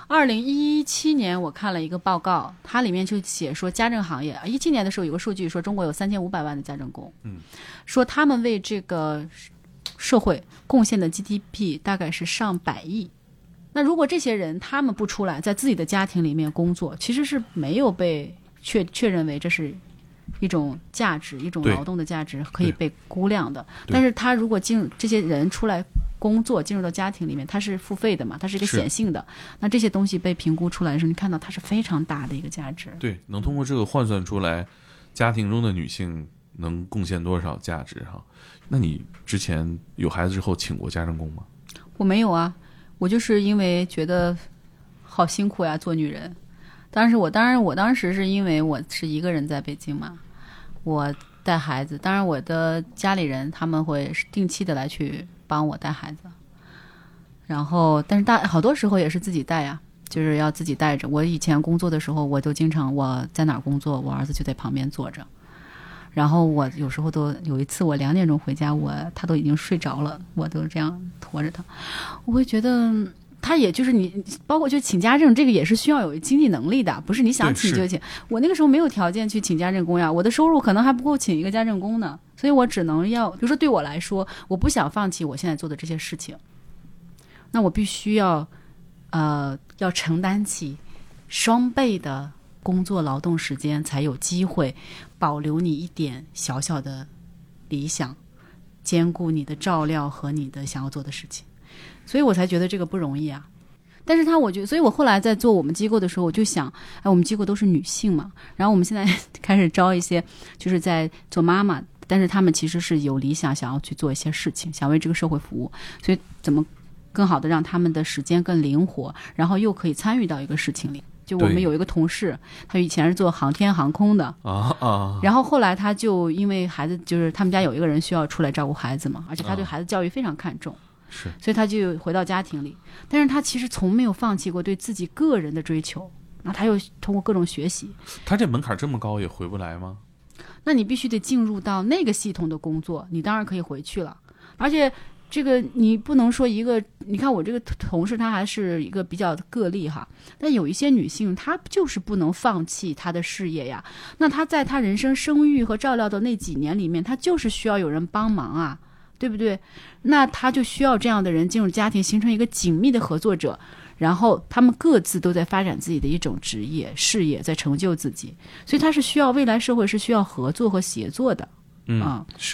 2017年我看了一个报告，它里面就写说家政行业17年的时候有个数据说中国有3500万的家政工，说他们为这个社会贡献的 GDP 大概是上百亿。那如果这些人他们不出来在自己的家庭里面工作，其实是没有被确认为这是一种价值，一种劳动的价值可以被估量的。但是他如果这些人出来工作，进入到家庭里面，他是付费的嘛，他是一个显性的，那这些东西被评估出来的时候，你看到它是非常大的一个价值。 对，能通过这个换算出来家庭中的女性能贡献多少价值哈。那你之前有孩子之后请过家政工吗？ 我没有啊，我就是因为觉得好辛苦呀，做女人。当然我当时是因为我是一个人在北京嘛，我带孩子，当然我的家里人他们会定期的来去帮我带孩子，然后但是好多时候也是自己带呀，就是要自己带着。我以前工作的时候，我都经常我在哪儿工作，我儿子就在旁边坐着，然后我有时候有一次我2点钟回家，他都已经睡着了，我都这样驮着他，我会觉得。他也就是你，包括就请家政，这个也是需要有经济能力的，不是你想请就请。我那个时候没有条件去请家政工呀，我的收入可能还不够请一个家政工呢，所以我只能比如说对我来说，我不想放弃我现在做的这些事情，那我必须要承担起双倍的工作劳动时间，才有机会保留你一点小小的理想，兼顾你的照料和你的想要做的事情。所以我才觉得这个不容易啊。但是所以我后来在做我们机构的时候，我就想，我们机构都是女性嘛，然后我们现在开始招一些就是在做妈妈，但是他们其实是有理想，想要去做一些事情，想为这个社会服务，所以怎么更好的让他们的时间更灵活，然后又可以参与到一个事情里。就我们有一个同事，他以前是做航天航空的然后后来他就因为孩子，就是他们家有一个人需要出来照顾孩子嘛，而且他对孩子教育非常看重。 是， 所以他就回到家庭里，但是他其实从没有放弃过对自己个人的追求，那他又通过各种学习。 他这门槛这么高也回不来吗？ 那你必须得进入到那个系统的工作，你当然可以回去了。而且这个你不能说你看我这个同事他还是一个比较个例哈，但有一些女性她就是不能放弃她的事业呀，那她在她人生生育和照料的那几年里面，她就是需要有人帮忙啊，对不对？那他就需要这样的人进入家庭，形成一个紧密的合作者，然后他们各自都在发展自己的一种职业事业，在成就自己，所以他是需要未来社会是需要合作和协作的。 是。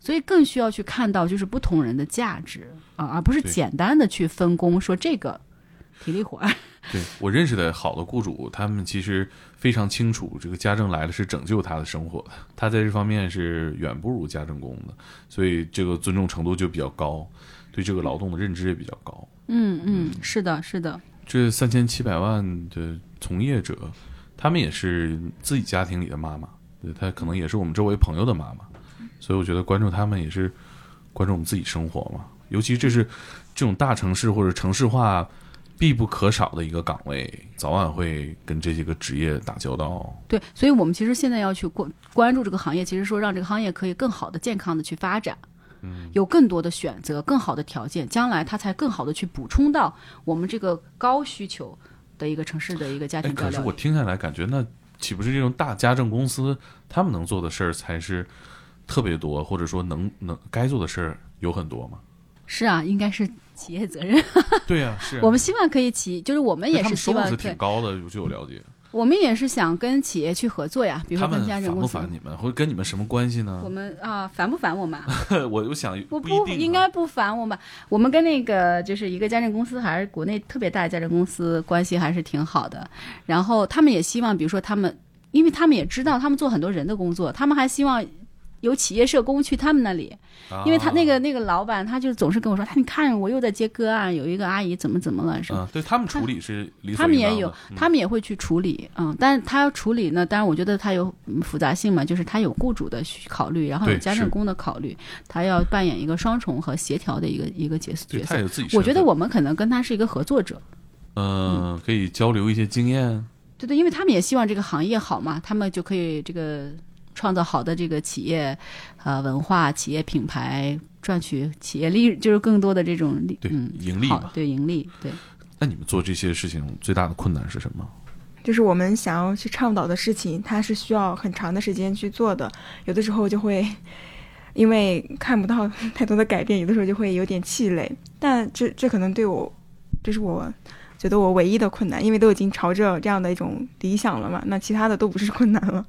所以更需要去看到就是不同人的价值而不是简单的去分工，说这个体力活。 对，我认识的好的雇主，他们其实非常清楚这个家政来了是拯救他的生活的，他在这方面是远不如家政工的，所以这个尊重程度就比较高，对这个劳动的认知也比较高。 是的是的。 这3700万的从业者，他们也是自己家庭里的妈妈，对，他可能也是我们周围朋友的妈妈，所以我觉得关注他们也是关注我们自己生活嘛，尤其这是这种大城市或者城市化必不可少的一个岗位，早晚会跟这些个职业打交道。 对，所以我们其实现在要去关注这个行业，其实说让这个行业可以更好的健康的去发展，有更多的选择，更好的条件，将来它才更好的去补充到我们这个高需求的一个城市的一个家庭照料。 可是我听下来感觉，那岂不是这种大家政公司他们能做的事儿才是特别多，或者说能该做的事儿有很多吗？ 是啊，应该是企业责任。 对啊，是啊， 我们希望可以就是我们也是希望， 他们收入是挺高的，据我了解。 我们也是想跟企业去合作呀，比如说跟家政公司。 他们烦不烦你们，或者跟你们什么关系呢？ 我们烦不烦我们？ 我想不一定， 应该不烦我们。我们跟那个就是一个家政公司，还是国内特别大的家政公司，关系还是挺好的。然后他们也希望，比如说因为他们也知道他们做很多人的工作，他们还希望有企业社工去他们那里，因为他那个老板他就总是跟我说，你看我又在接个案，有一个阿姨怎么了什么， 对，他们处理是理所应当的， 他们也有，他们也会去处理，但是他要处理呢，当然我觉得他有复杂性嘛，就是他有雇主的考虑，然后有家政工的考虑，他要扮演一个双重和协调的一个角色。 他有自己， 我觉得我们可能跟他是一个合作者， 可以交流一些经验。 对，因为他们也希望这个行业好嘛，他们就可以这个创造好的这个企业文化、企业品牌，赚取企业利，就是更多的这种盈利嘛。 对，盈利。对。 那你们做这些事情最大的困难是什么？ 就是我们想要去倡导的事情，它是需要很长的时间去做的，有的时候就会因为看不到太多的改变，有的时候就会有点气馁。但这可能对我，这是我觉得我唯一的困难，因为都已经朝着这样的一种理想了嘛，那其他的都不是困难了。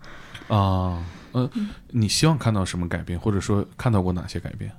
你希望看到什么改变，或者说看到过哪些改变？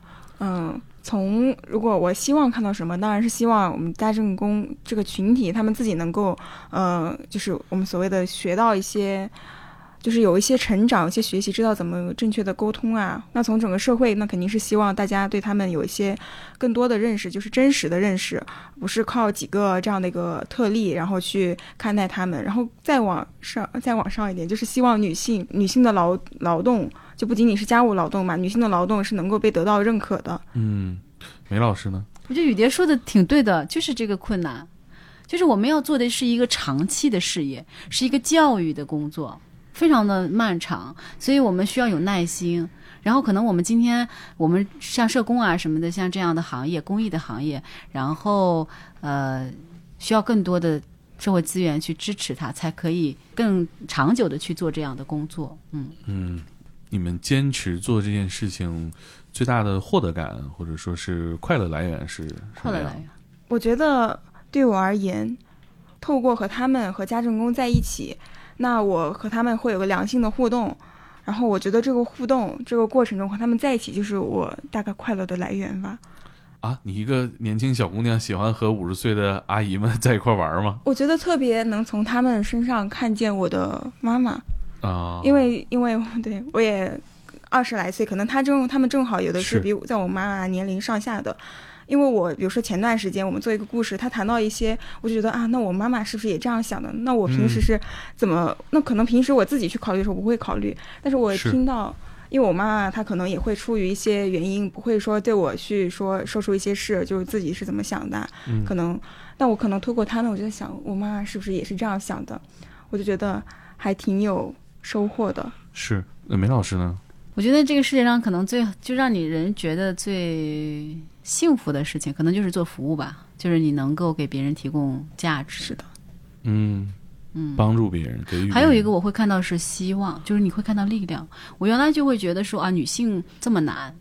如果我希望看到什么，当然是希望我们家政工这个群体他们自己能够就是我们所谓的学到一些，就是有一些成长，有一些学习，知道怎么正确的沟通啊。那从整个社会，那肯定是希望大家对他们有一些更多的认识，就是真实的认识，不是靠几个这样的一个特例然后去看待他们。然后再往上一点，就是希望女性的劳动就不仅仅是家务劳动嘛，女性的劳动是能够被得到认可的。 梅老师呢？ 我觉得雨蝶说的挺对的，就是这个困难，就是我们要做的是一个长期的事业，是一个教育的工作，非常的漫长，所以我们需要有耐心。然后可能我们今天我们像社工啊什么的，像这样的行业，公益的行业，然后需要更多的社会资源去支持它，才可以更长久的去做这样的工作。 你们坚持做这件事情最大的获得感或者说是快乐来源是什么样？ 快乐来源， 我觉得对我而言，透过和他们和家政工在一起，那我和他们会有个良性的互动，然后我觉得这个互动这个过程中和他们在一起，就是我大概快乐的来源吧。 你一个年轻小姑娘喜欢和50岁的阿姨们在一块玩吗？ 我觉得特别能从他们身上看见我的妈妈因为对我也20来岁，可能他们正好有的是比在我妈妈年龄上下的。因为我比如说前段时间我们做一个故事，他谈到一些，我就觉得那我妈妈是不是也这样想的？那我平时是怎么那可能平时我自己去考虑的时候不会考虑，但是我听到，因为我妈妈她可能也会出于一些原因，不会说对我去说出一些事，就是自己是怎么想的，可能，但我可能透过他们，我就在想，我妈妈是不是也是这样想的？我就觉得还挺有收获的。 是，那梅老师呢？ 我觉得这个世界上可能就让你人觉得最幸福的事情，可能就是做服务吧，就是你能够给别人提供价值。 是的， 帮助别人，给予别人。 还有一个我会看到是希望，就是你会看到力量。我原来就会觉得说女性这么难，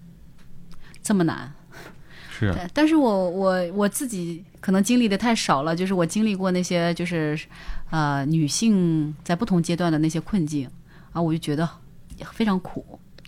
是啊。 但是我自己可能经历的太少了，就是我经历过那些就是女性在不同阶段的那些困境我就觉得非常苦。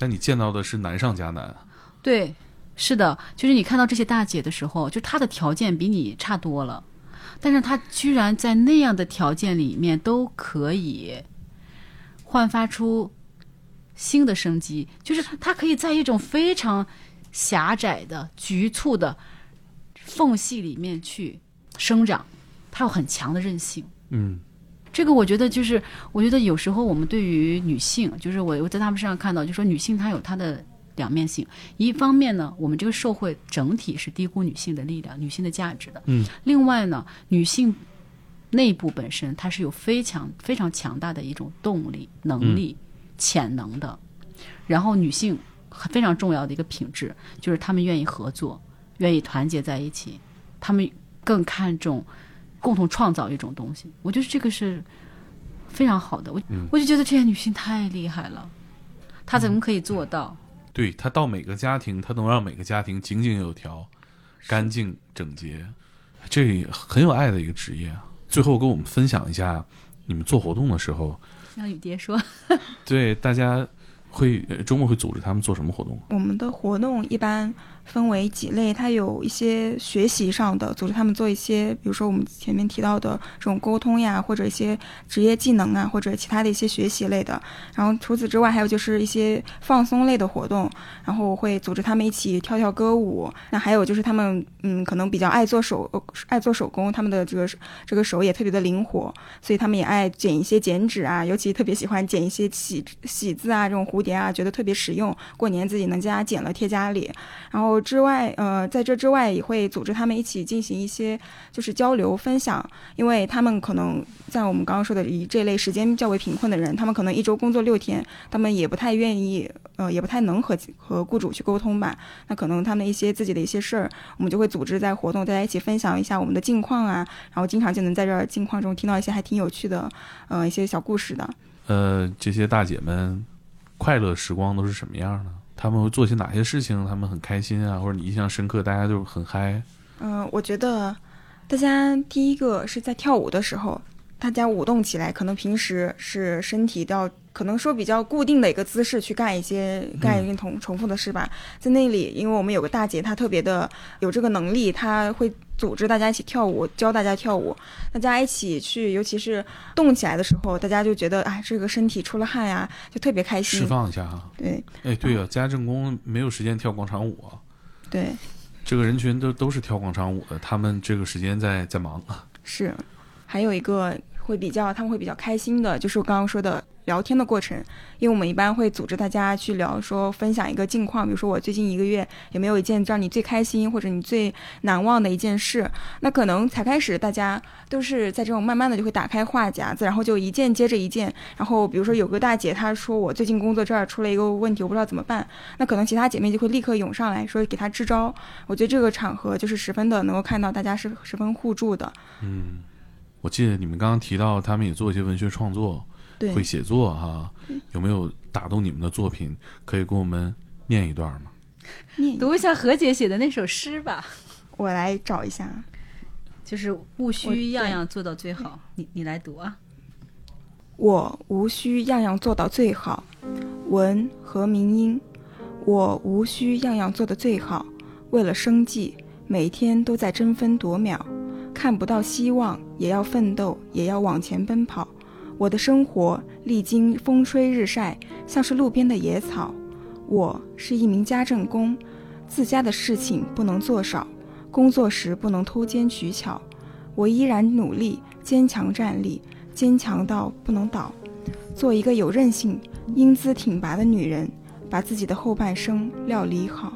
但你见到的是难上加难。 对，是的，就是你看到这些大姐的时候，就她的条件比你差多了，但是她居然在那样的条件里面都可以焕发出新的生机，就是她可以在一种非常狭窄的局促的缝隙里面去生长，她有很强的韧性。这个我觉得有时候我们对于女性，就是我在他们身上看到，就说女性她有她的两面性。一方面呢，我们这个社会整体是低估女性的力量、女性的价值的。另外呢，女性内部本身它是有非常非常强大的一种动力、能力、潜能的。然后女性非常重要的一个品质就是她们愿意合作，愿意团结在一起，她们更看重共同创造一种东西。我觉得这个是非常好的。我就觉得这些女性太厉害了，她怎么可以做到？ 对，她到每个家庭，她能让每个家庭井井有条、干净整洁，这很有爱的一个职业啊。最后跟我们分享一下你们做活动的时候， 让雨蝶说对，大家周末会组织他们做什么活动？ 我们的活动一般分为几类，它有一些学习上的，组织他们做一些，比如说我们前面提到的这种沟通呀，或者一些职业技能啊，或者其他的一些学习类的。然后除此之外，还有就是一些放松类的活动，然后我会组织他们一起跳跳歌舞。那还有就是他们可能比较爱做手工，他们的这个手也特别的灵活，所以他们也爱剪一些剪纸啊，尤其特别喜欢剪一些喜字啊，这种蝴蝶啊，觉得特别实用，过年自己能家剪了贴家里。然后在这之外也会组织他们一起进行一些就是交流分享，因为他们可能在我们刚刚说的以这类时间较为贫困的人，他们可能一周工作6天，他们也不太愿意也不太能和雇主去沟通吧。那可能他们一些自己的一些事儿，我们就会组织在活动，大家一起分享一下我们的近况啊，然后经常就能在这近况中听到一些还挺有趣的一些小故事的。 这些大姐们快乐时光都是什么样的？他们会做些哪些事情他们很开心啊，或者你印象深刻大家就很嗨？ 我觉得大家第一个是在跳舞的时候，大家舞动起来，可能平时是身体要可能说比较固定的一个姿势去干一些重复的事吧。在那里，因为我们有个大姐，她特别的有这个能力，她会组织大家一起跳舞，教大家跳舞，大家一起去，尤其是动起来的时候，大家就觉得这个身体出了汗呀，就特别开心， 释放一下哈。 对， 对啊，家政工没有时间跳广场舞啊。 对， 这个人群都是跳广场舞的，他们这个时间在忙啊。 是，还有一个他们会比较开心的，就是我刚刚说的聊天的过程。因为我们一般会组织大家去聊，说分享一个近况，比如说我最近1个月有没有一件让你最开心或者你最难忘的一件事。那可能才开始大家都是在这种慢慢的就会打开话匣子，然后就一件接着一件。然后比如说有个大姐她说我最近工作这儿出了一个问题，我不知道怎么办，那可能其他姐妹就会立刻涌上来说给她支招。我觉得这个场合就是十分的能够看到大家是十分互助的。 我记得你们刚刚提到他们也做一些文学创作， 对， 会写作哈，有没有打动你们的作品可以给我们念一段吗？ 读一下何姐写的那首诗吧。 我来找一下， 就是务须样样做到最好。你来读啊。 我无需样样做到最好，文何明英。我无需样样做得最好，为了生计，每天都在争分夺秒，看不到希望也要奋斗，也要往前奔跑。我的生活历经风吹日晒，像是路边的野草。我是一名家政工，自家的事情不能做少，工作时不能偷奸取巧。我依然努力坚强站立，坚强到不能倒，做一个有韧性英姿挺拔的女人，把自己的后半生料理好。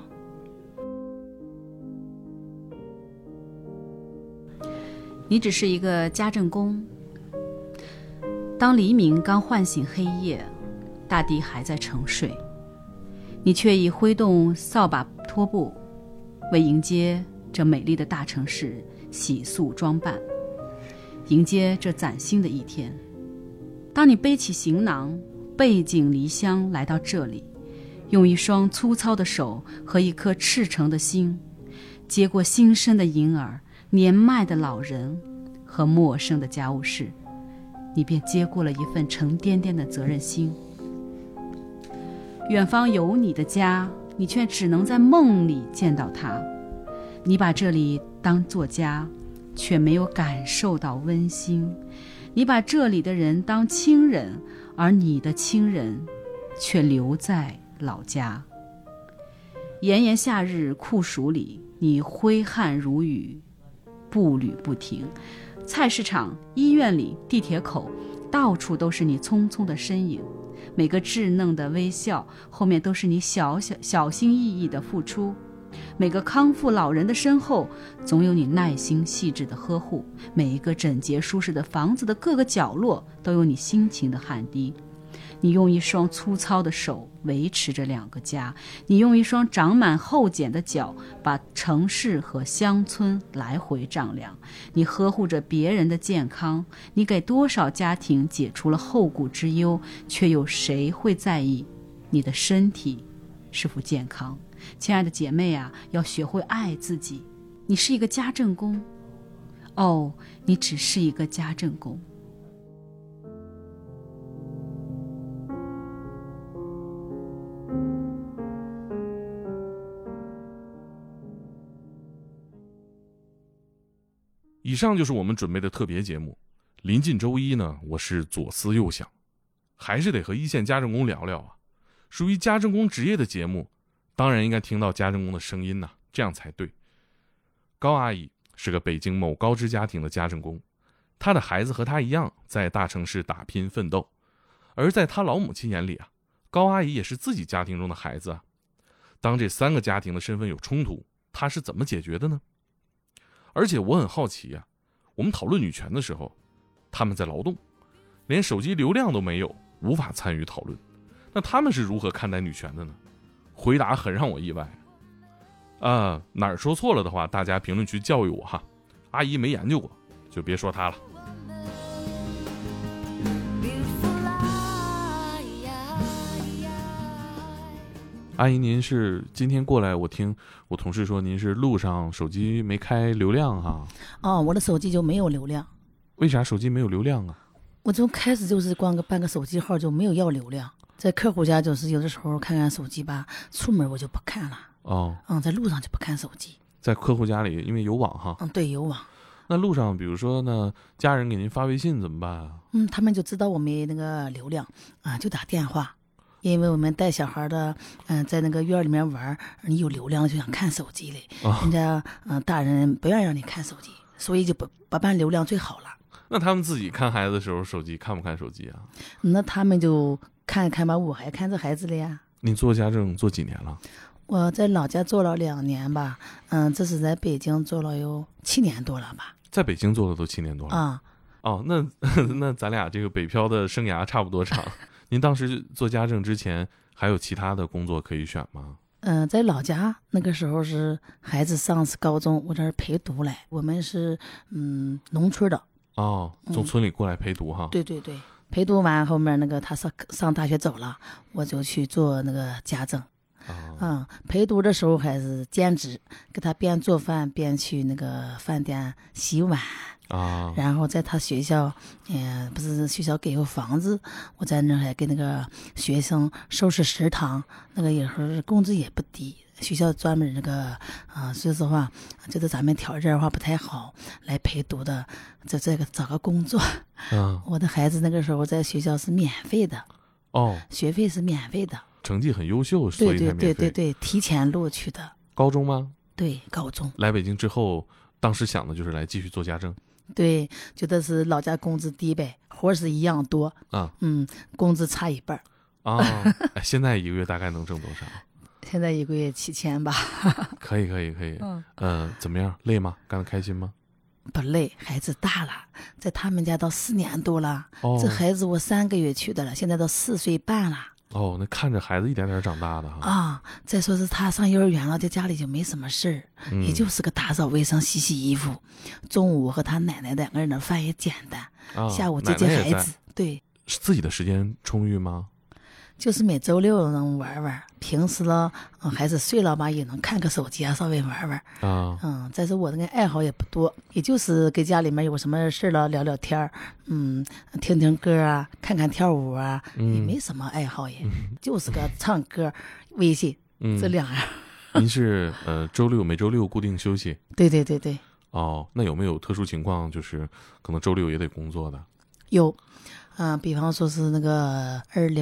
你只是一个家政工，当黎明刚唤醒黑夜，大地还在沉睡，你却已挥动扫把拖布，为迎接这美丽的大城市洗漱装扮，迎接这崭新的一天。当你背起行囊，背井离乡来到这里，用一双粗糙的手和一颗赤诚的心，接过新生的婴儿、年迈的老人和陌生的家务事，你便接过了一份沉甸甸的责任心。 远方有你的家，你却只能在梦里见到它。你把这里当作家，却没有感受到温馨。你把这里的人当亲人，而你的亲人却留在老家。炎炎夏日酷暑里，你挥汗如雨，步履不停。菜市场、医院里、地铁口，到处都是你匆匆的身影。每个稚嫩的微笑后面都是你小心翼翼的付出。每个康复老人的身后，总有你耐心细致的呵护。每一个整洁舒适的房子的各个角落，都有你辛勤的汗滴。你用一双粗糙的手维持着2个家，你用一双长满厚茧的脚把城市和乡村来回丈量。你呵护着别人的健康，你给多少家庭解除了后顾之忧，却有谁会在意你的身体是否健康？亲爱的姐妹啊，要学会爱自己。你是一个家政工，哦，你只是一个家政工。 以上就是我们准备的特别节目。临近周一呢，我是左思右想，还是得和一线家政工聊聊啊。属于家政工职业的节目，当然应该听到家政工的声音呐，这样才对。高阿姨是个北京某高知家庭的家政工，她的孩子和她一样在大城市打拼奋斗，而在她老母亲眼里啊，高阿姨也是自己家庭中的孩子啊。当这3个家庭的身份有冲突，她是怎么解决的呢？而且我很好奇啊，我们讨论女权的时候，他们在劳动，连手机流量都没有，无法参与讨论。那他们是如何看待女权的呢？回答很让我意外。哪儿说错了的话，大家评论区教育我哈。阿姨没研究过，就别说她了。阿姨，您是今天过来，我听我同事说您是路上手机没开流量哈。 哦，我的手机就没有流量。 为啥手机没有流量啊？ 我从开始就是办个手机号就没有要流量，在客户家就是有的时候看看手机吧，出门我就不看了。 哦， 在路上就不看手机。 在客户家里，因为有网哈。 对，有网。 那路上比如说呢，家人给您发微信怎么办啊？ 他们就知道我没那个流量啊，就打电话。因为我们带小孩的，在那个院里面玩，你有流量就想看手机嘞，人家大人不愿意让你看手机，所以就不办流量最好了。 那他们自己看孩子的时候，手机看不看手机啊？ 那他们就看看吧，我还看着孩子了呀。 你做家政做几年了？我在老家做了2年吧，这是在北京做了有7年多了吧。 在北京做了都7年多了啊？哦，那咱俩这个北漂的生涯差不多长。您当时做家政之前还有其他的工作可以选吗？ 在老家那个时候是孩子上高中，我这儿陪读来。我们是农村的哦，从村里过来陪读哈。 对对对，陪读完后面那个他上大学走了，我就去做那个家政。陪读的时候还是兼职，给他边做饭边去那个饭店洗碗啊。 然后在他学校，不是学校给有房子，我在那还给那个学生收拾食堂，那个有时候工资也不低。学校专门那个说实话，觉得咱们条件的话不太好，来陪读的，这个找个工作。我的孩子那个时候在学校是免费的，学费是免费的。 成绩很优秀，所以才免费。 对，提前录取的。 高中吗？ 对，高中。 来北京之后，当时想的就是来继续做家政。 对，觉得是老家工资低呗，活是一样多啊， 工资差一半啊。现在一个月大概能挣多少？ 现在一个月7000吧。 可以。怎么样？累吗？干得开心吗？ 不累，孩子大了，在他们家到4年多了。这孩子我3个月去的了，现在到4岁半了。 那看着孩子一点点长大的哈。 再说是他上幼儿园了，在家里就没什么事儿，也就是个打扫卫生、洗洗衣服。中午和他奶奶2个人的饭也简单，下午接孩子。对， 自己的时间充裕吗？ 就是每周六能玩玩，平时了，孩子睡了吧也能看个手机啊，稍微玩玩啊。 再说我那个爱好也不多，也就是给家里面有什么事了聊聊天听听歌啊，看看跳舞啊，也没什么爱好也，就是个唱歌、微信这两样。 您是每周六固定休息？ 对对对对。 哦，那有没有特殊情况，就是可能周六也得工作的？ 有。比方说是那个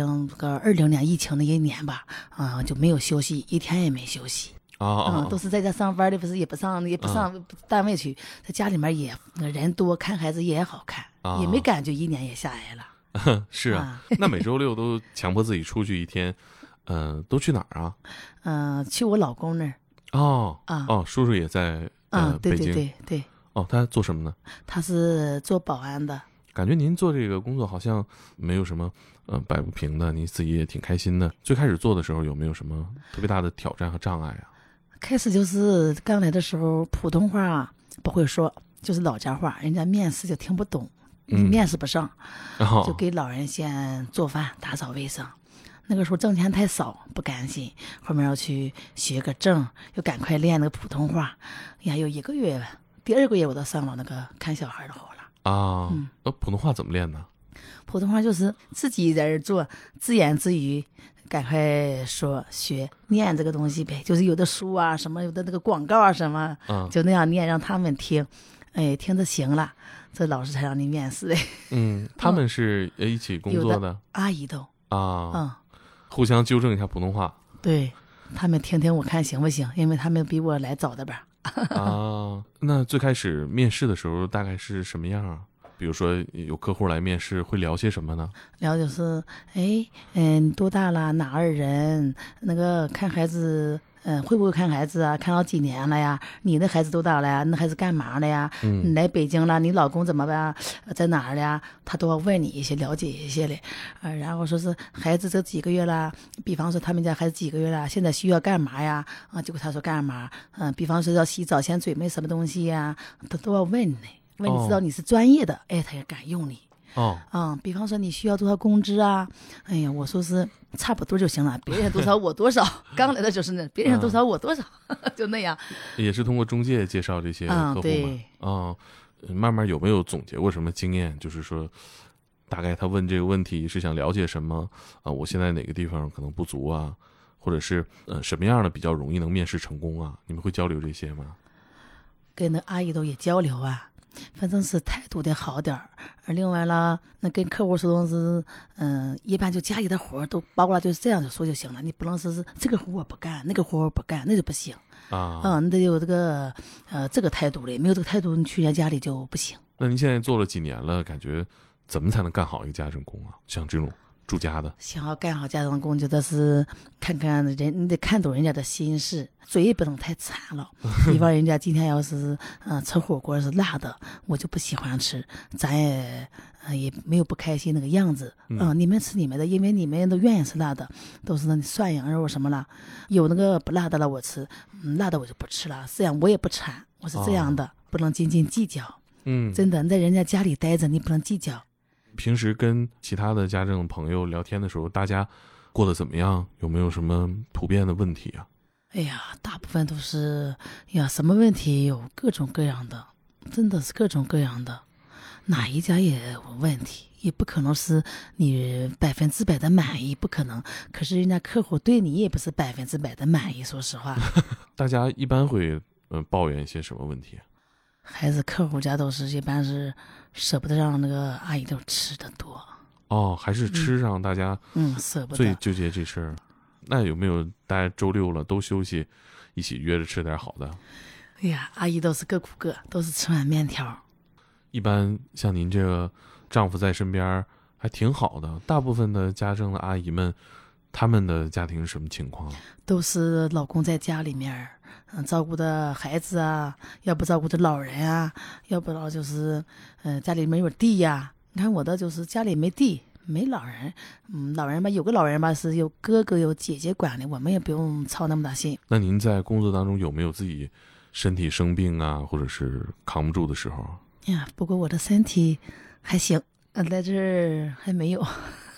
20年疫情那一年吧，就没有休息，一天也没休息。都是在家上班的，不是也不上单位去，在家里面也人多，看孩子也好看，也没感觉一年也下来了。 是啊，那每周六都强迫自己出去一天，都去哪儿啊？ 去我老公那儿。 叔叔也在对北京。 对对对。 哦，他做什么呢？ 他是做保安的。 感觉您做这个工作好像没有什么摆不平的，你自己也挺开心的。最开始做的时候有没有什么特别大的挑战和障碍啊？ 开始就是刚来的时候普通话不会说，就是老家话，人家面试就听不懂，面试不上，就给老人先做饭打扫卫生。那个时候挣钱太少，不甘心，后面要去学个证，又赶快练那个普通话。有1个月，第2个月我都上了那个看小孩的活了。 普通话怎么练呢？ 普通话就是自己在这做，自言自语，赶快说学念这个东西呗，就是有的书啊什么，有的那个广告啊什么，就那样念让他们听，听着行了，这老师才让你面试的。 他们是一起工作的阿姨都互相纠正一下普通话。 对，他们听听我看行不行，因为他们比我来早的吧。 那最开始面试的时候大概是什么样啊？比如说有客户来面试，会聊些什么呢？ 聊就是你多大了，哪儿人，那个看孩子会不会看孩子啊，看到几年了呀，你的孩子多大了呀，那孩子干嘛了呀，你来北京了，你老公怎么办，在哪儿了呀，他都要问你一些，了解一些嘞。然后说是孩子这几个月了，比方说他们家孩子几个月了，现在需要干嘛呀，结果他说干嘛，比方说要洗澡先准备什么东西呀，他都要问你，问你知道你是专业的，他也敢用你。比方说你需要多少工资啊？我说是差不多就行了，别人多少我多少。刚来的就是那，别人多少我多少，就那样。 也是通过中介介绍这些客户吗？慢慢有没有总结过什么经验？就是说，大概他问这个问题是想了解什么我现在哪个地方可能不足啊，或者是什么样的比较容易能面试成功啊？你们会交流这些吗？ 跟那阿姨都也交流啊。反正是态度得好点儿，另外了，那跟客户说东西，一般就家里的活都包括了，就是这样就说就行了。你不能说是这个活我不干，那个活我不干，那就不行你得有这个态度嘞，没有这个态度，你去人家家里就不行。 那您现在做了几年了？感觉怎么才能干好一个家政工啊？像这种住家的， 想要干好家政工，就得是看看人，你得看懂人家的心事，嘴也不能太馋了。比方人家今天要是吃火锅是辣的，我就不喜欢吃，咱也没有不开心那个样子。你们吃你们的，因为你们都愿意吃辣的，都是那涮羊肉什么了，有那个不辣的了我吃，辣的我就不吃了，这样我也不馋，我是这样的，不能斤斤计较。真的，你在人家家里待着，你不能计较。 平时跟其他的家政朋友聊天的时候，大家过得怎么样？有没有什么普遍的问题啊？ 大部分都是什么问题有各种各样的，真的是各种各样的，哪一家也有问题，也不可能是你100%的满意，不可能。可是人家客户对你也不是100%的满意，说实话。 大家一般会抱怨一些什么问题？ 孩子客户家都是一般是舍不得让那个阿姨都吃的多。 还是吃上大家舍不得最纠结这事儿。那有没有大家周六了都休息，一起约着吃点好的？ 阿姨都是各顾各，都是吃碗面条。 一般像您这个丈夫在身边还挺好的，大部分的家政的阿姨们，他们的家庭是什么情况？ 都是老公在家里面照顾的孩子啊，要不照顾的老人啊，要不然就是家里没有地呀。你看我的就是家里没地没老人，老人吧有个老人吧是有哥哥有姐姐管的，我们也不用操那么大心。 那您在工作当中有没有自己身体生病啊，或者是扛不住的时候？ 不过我的身体还行，在这儿还没有。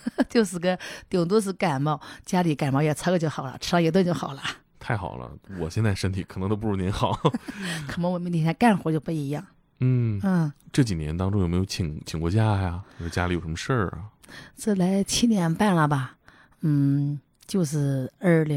就是个顶多是感冒，家里感冒药吃个就好了，吃上一顿就好了。 太好了，我现在身体可能都不如您好。 可能我们那天干活就不一样。 这几年当中有没有请过假呀？家里有什么事儿啊？ 这来7年半了吧？就是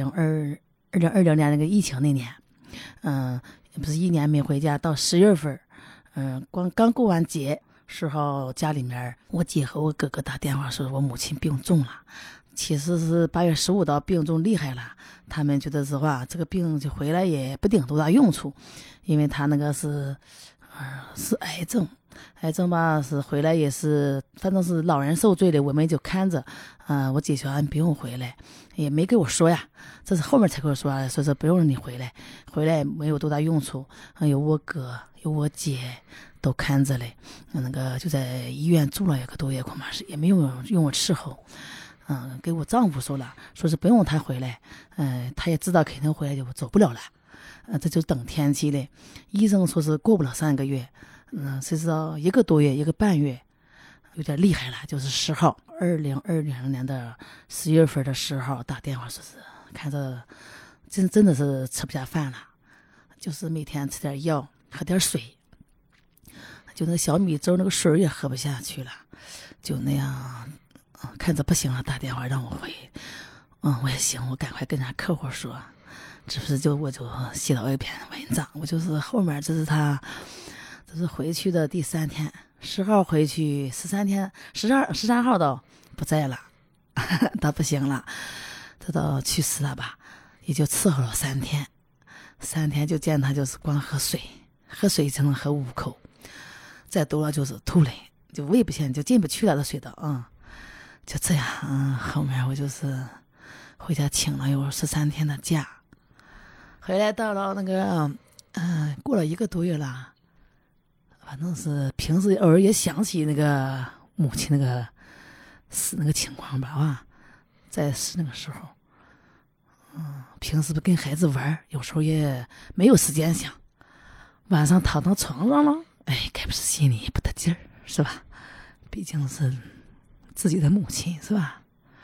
2020年那个疫情那年，不是1年没回家，到10月份，刚过完节时候，家里面我姐和我哥哥打电话说我母亲病重了。其实是8月15到病重厉害了，他们觉得是话这个病就回来也不顶多大用处，因为他那个是癌症吧，是回来也是反正是老人受罪的，我们就看着。我姐说不用回来，也没给我说呀，这是后面才跟我说，说是不用你回来没有多大用处。有我哥有我姐都看着嘞，那个就在医院住了1个多月，恐怕是也没有用我伺候。给我丈夫说了，说是不用他回来，他也知道肯定回来就走不了了，这就等天气嘞。医生说是过不了3个月，谁知道1个多月1个半月，有点厉害了。就是10号，2020年的10月份的10号打电话说是看着真的是吃不下饭了，就是每天吃点药，喝点水，就那个小米粥那个水也喝不下去了，就那样。看着不行了，打电话让我回。我也行，我赶快跟他客户说，这不是我就写了一篇文章。我就是后面这是回去的第3天，10号回去13天，13号都不在了，他不行了，他都去世了吧，也就伺候了3天就见他就是光喝水只能喝5口，再多了就是吐嘞，就胃不行就进不去了，这水道就这样。后面我就是回家请了有13天的假，回来到了那个过了1个多月了，反正是平时偶尔也想起那个母亲那个死那个情况吧，在死那个时候，平时不跟孩子玩，有时候也没有时间想，晚上躺到床上了，该不是心里也不得劲儿，是吧？毕竟是自己的母亲，是吧？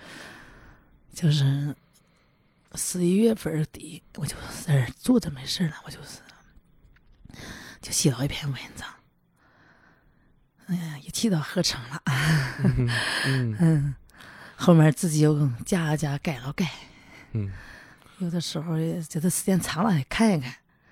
就是11月份底，我就在这坐着没事了，我就写了一篇文章，也起到合成了。后面自己又加了加，改了改。有的时候也觉得时间长了也看一看。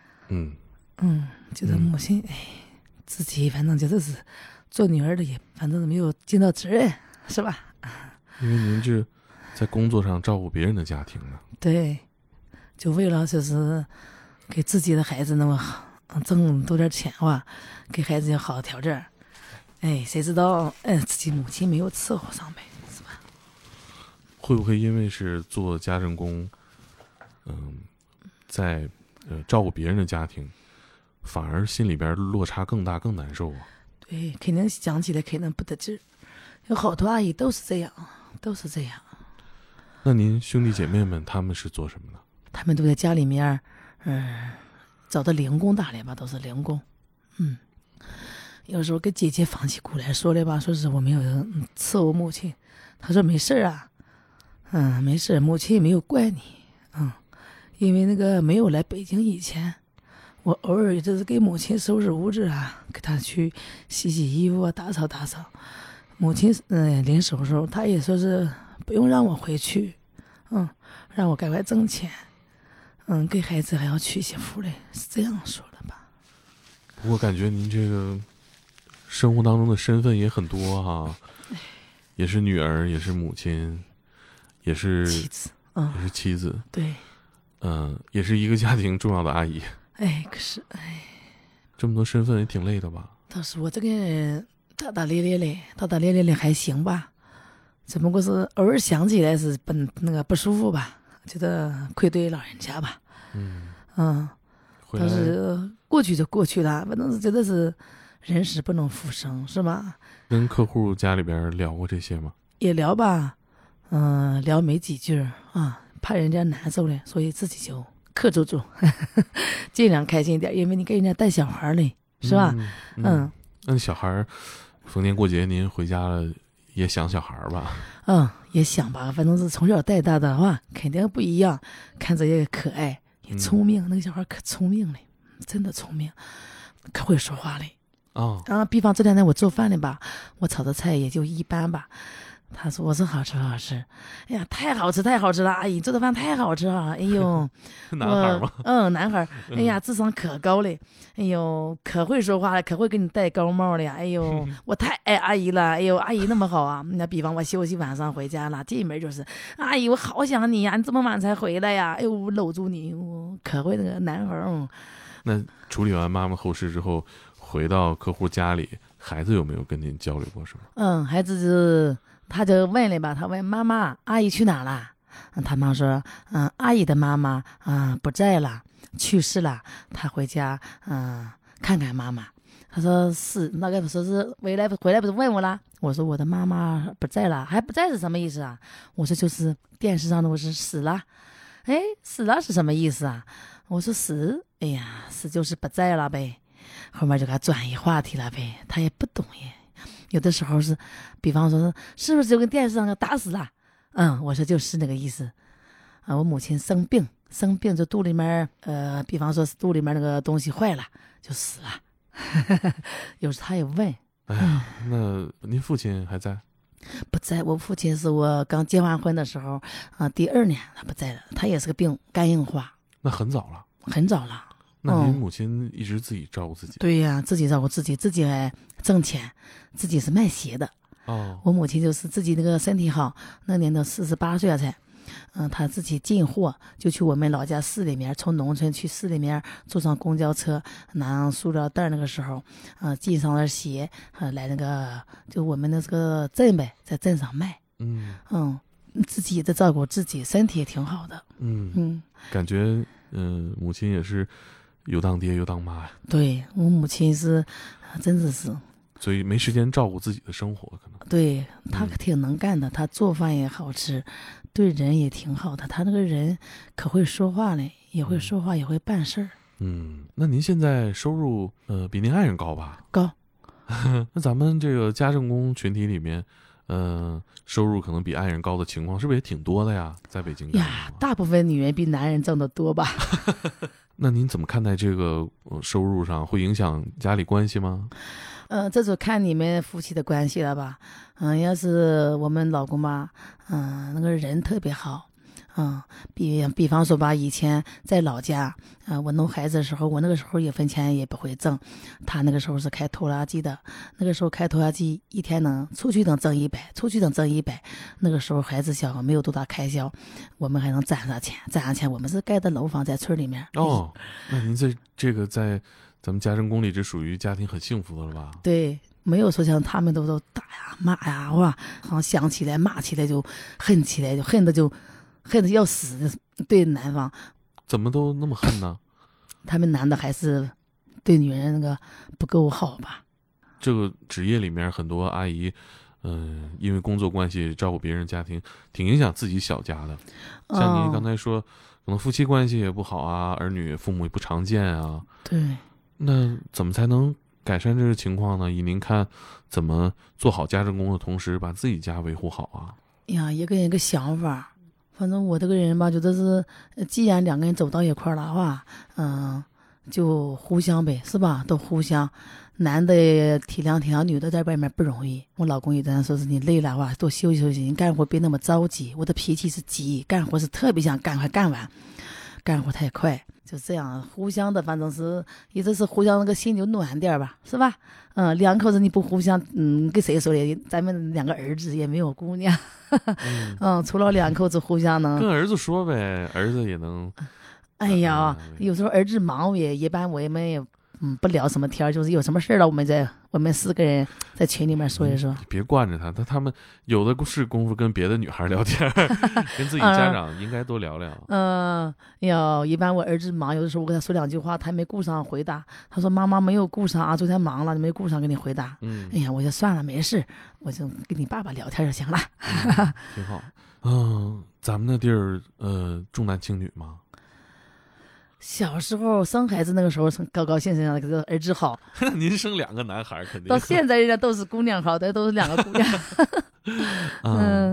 觉得母亲自己反正觉得是做女儿的也反正没有尽到责任，是吧？ 因为您这在工作上照顾别人的家庭呢。 对，就为了就是给自己的孩子那么好，挣多点钱吧，给孩子有好的条件。谁知道自己母亲没有伺候上呗，是吧？ 会不会因为是做家政工，在照顾别人的家庭，反而心里边落差更大更难受啊？ 对，肯定想起来肯定不得劲儿。有好多阿姨都是这样。 那您兄弟姐妹们他们是做什么的？ 他们都在家里面找的零工打理吧，都是零工。有时候跟姐姐放起鼓来说的吧，说是我没有伺候母亲，她说没事啊，没事，母亲也没有怪你，因为那个没有来北京以前，我偶尔就是给母亲收拾屋子啊，给她去洗洗衣服啊，打扫打扫。母亲临走的时候，她也说是不用让我回去，让我赶快挣钱，给孩子还要娶媳妇嘞，是这样说的吧？ 不过感觉您这个生活当中的身份也很多哈，也是女儿，也是母亲，也是妻子， 也是妻子， 对， 也是一个家庭重要的阿姨。 可是这么多身份也挺累的吧？ 倒是我这个人大大咧咧的还行吧，只不过是偶尔想起来是不舒服吧，觉得愧对老人家吧。但是过去就过去了，反正是觉得是人死不能复生，是吧？ 跟客户家里边聊过这些吗？ 也聊吧，聊没几句怕人家难受了，所以自己就克制住，尽量开心点，因为你给人家带小孩嘞，是吧？那小孩逢年过节您回家了也想小孩吧？ 也想吧，反正是从小带大的话，肯定不一样。看着也可爱，也聪明，那个小孩可聪明了，真的聪明，可会说话嘞。比方这两天我做饭了吧，我炒的菜也就一般吧。他说我说好吃好吃，哎呀太好吃太好吃了，阿姨做的饭太好吃了，哎呦， 男孩吗？ 男孩，哎呀智商可高嘞，哎呦可会说话了，可会给你戴高帽了呀，哎呦我太爱阿姨了，哎呦阿姨那么好啊。那比方我休息晚上回家了，进门就是阿姨我好想你呀，你这么晚才回来呀，哎呦我搂住你，我可会那个男孩。 那处理完妈妈后事之后，回到客户家里，孩子有没有跟您交流过什么？ 孩子他就问了吧，他问妈妈阿姨去哪了？他妈说阿姨的妈妈不在了，去世了，他回家看看妈妈。他说是那个说是回来不是问我了？我说我的妈妈不在了，还不在是什么意思啊？我说就是电视上的我是死了。哎，死了是什么意思啊？我说死，哎呀死就是不在了呗。后面就给他转移话题了呗，他也不懂耶。有的时候是，比方说是不是就跟电视上打死了？我说就是那个意思。我母亲生病就肚里面比方说肚里面那个东西坏了就死了。有时他也问， 哎呀，那您父亲还在？ 不在，我父亲是我刚结完婚的时候第2年他不在了，他也是个病，肝硬化。 那很早了。 很早了。 那您母亲一直自己照顾自己？ 对呀，自己照顾自己，自己还挣钱，自己是卖鞋的。我母亲就是自己那个身体好，那年头48岁了才，她自己进货，就去我们老家市里面，从农村去市里面，坐上公交车，拿上塑料袋，那个时候，进上了鞋，来那个就我们那个镇呗，在镇上卖。自己也在照顾自己，身体也挺好的。 感觉母亲也是有当爹有当妈呀。 对，我母亲是真的是， 所以没时间照顾自己的生活，可能。 对，她挺能干的，她做饭也好吃，对人也挺好的，她那个人可会说话嘞，也会说话，也会办事儿。 那您现在收入比您爱人高吧？ 高。 那咱们这个家政工群体里面，收入可能比爱人高的情况是不是也挺多的呀？在北京呀，大部分女人比男人挣得多吧？ 那您怎么看待这个收入上会影响家里关系吗？ 这就看你们夫妻的关系了吧。要是我们老公吧，那个人特别好。比方说吧，以前在老家，我弄孩子的时候，我那个时候1分钱也不会挣，他那个时候是开拖拉机的，那个时候开拖拉机一天能出去能挣100，出去能挣100。那个时候孩子小，没有多大开销，我们还能攒上钱。我们是盖的楼房，在村里面。 那您这个在咱们家政工里，这属于家庭很幸福的了吧？ 对，没有说像他们都打呀骂呀，哇，好像想起来骂起来就恨起来，就恨得要死。对男方怎么都那么恨呢？ 他们男的还是对女人那个不够好吧。 这个职业里面很多阿姨因为工作关系照顾别人家庭，挺影响自己小家的。像您刚才说可能夫妻关系也不好啊，儿女父母也不常见啊。 对， 那怎么才能改善这个情况呢？以您看，怎么做好家政工的同时把自己家维护好啊？ 呀，一个人一个想法。反正我这个人吧，觉得是，既然2个人走到一块儿的话，就互相呗，是吧？都互相，男的体谅，女的在外面不容易。我老公也这样说，是你累了话，多休息休息，你干活别那么着急。我的脾气是急，干活是特别想赶快干完，干活太快。就这样互相的，反正是一直是互相那个心就暖点吧，是吧？2口子你不互相，跟谁说的？咱们2个儿子也没有姑娘，除了2口子互相能跟儿子说呗，儿子也能。 哎呀，有时候儿子忙也一般，我们也不聊什么天，就是有什么事了，我们4个人在群里面说一说。 别惯着他们有的是功夫跟别的女孩聊天，跟自己家长应该多聊聊。 一般我儿子忙，有的时候我跟他说2句话，他没顾上回答。他说妈妈没有顾上啊，昨天忙了没顾上给你回答。哎呀，我就算了，没事，我就跟你爸爸聊天就行了。 挺好。咱们那地儿重男轻女吗？ 小时候生孩子那个时候高高兴兴的，这个儿子好。 您生2个男孩肯定。 到现在人家都是姑娘好的，都是2个姑娘。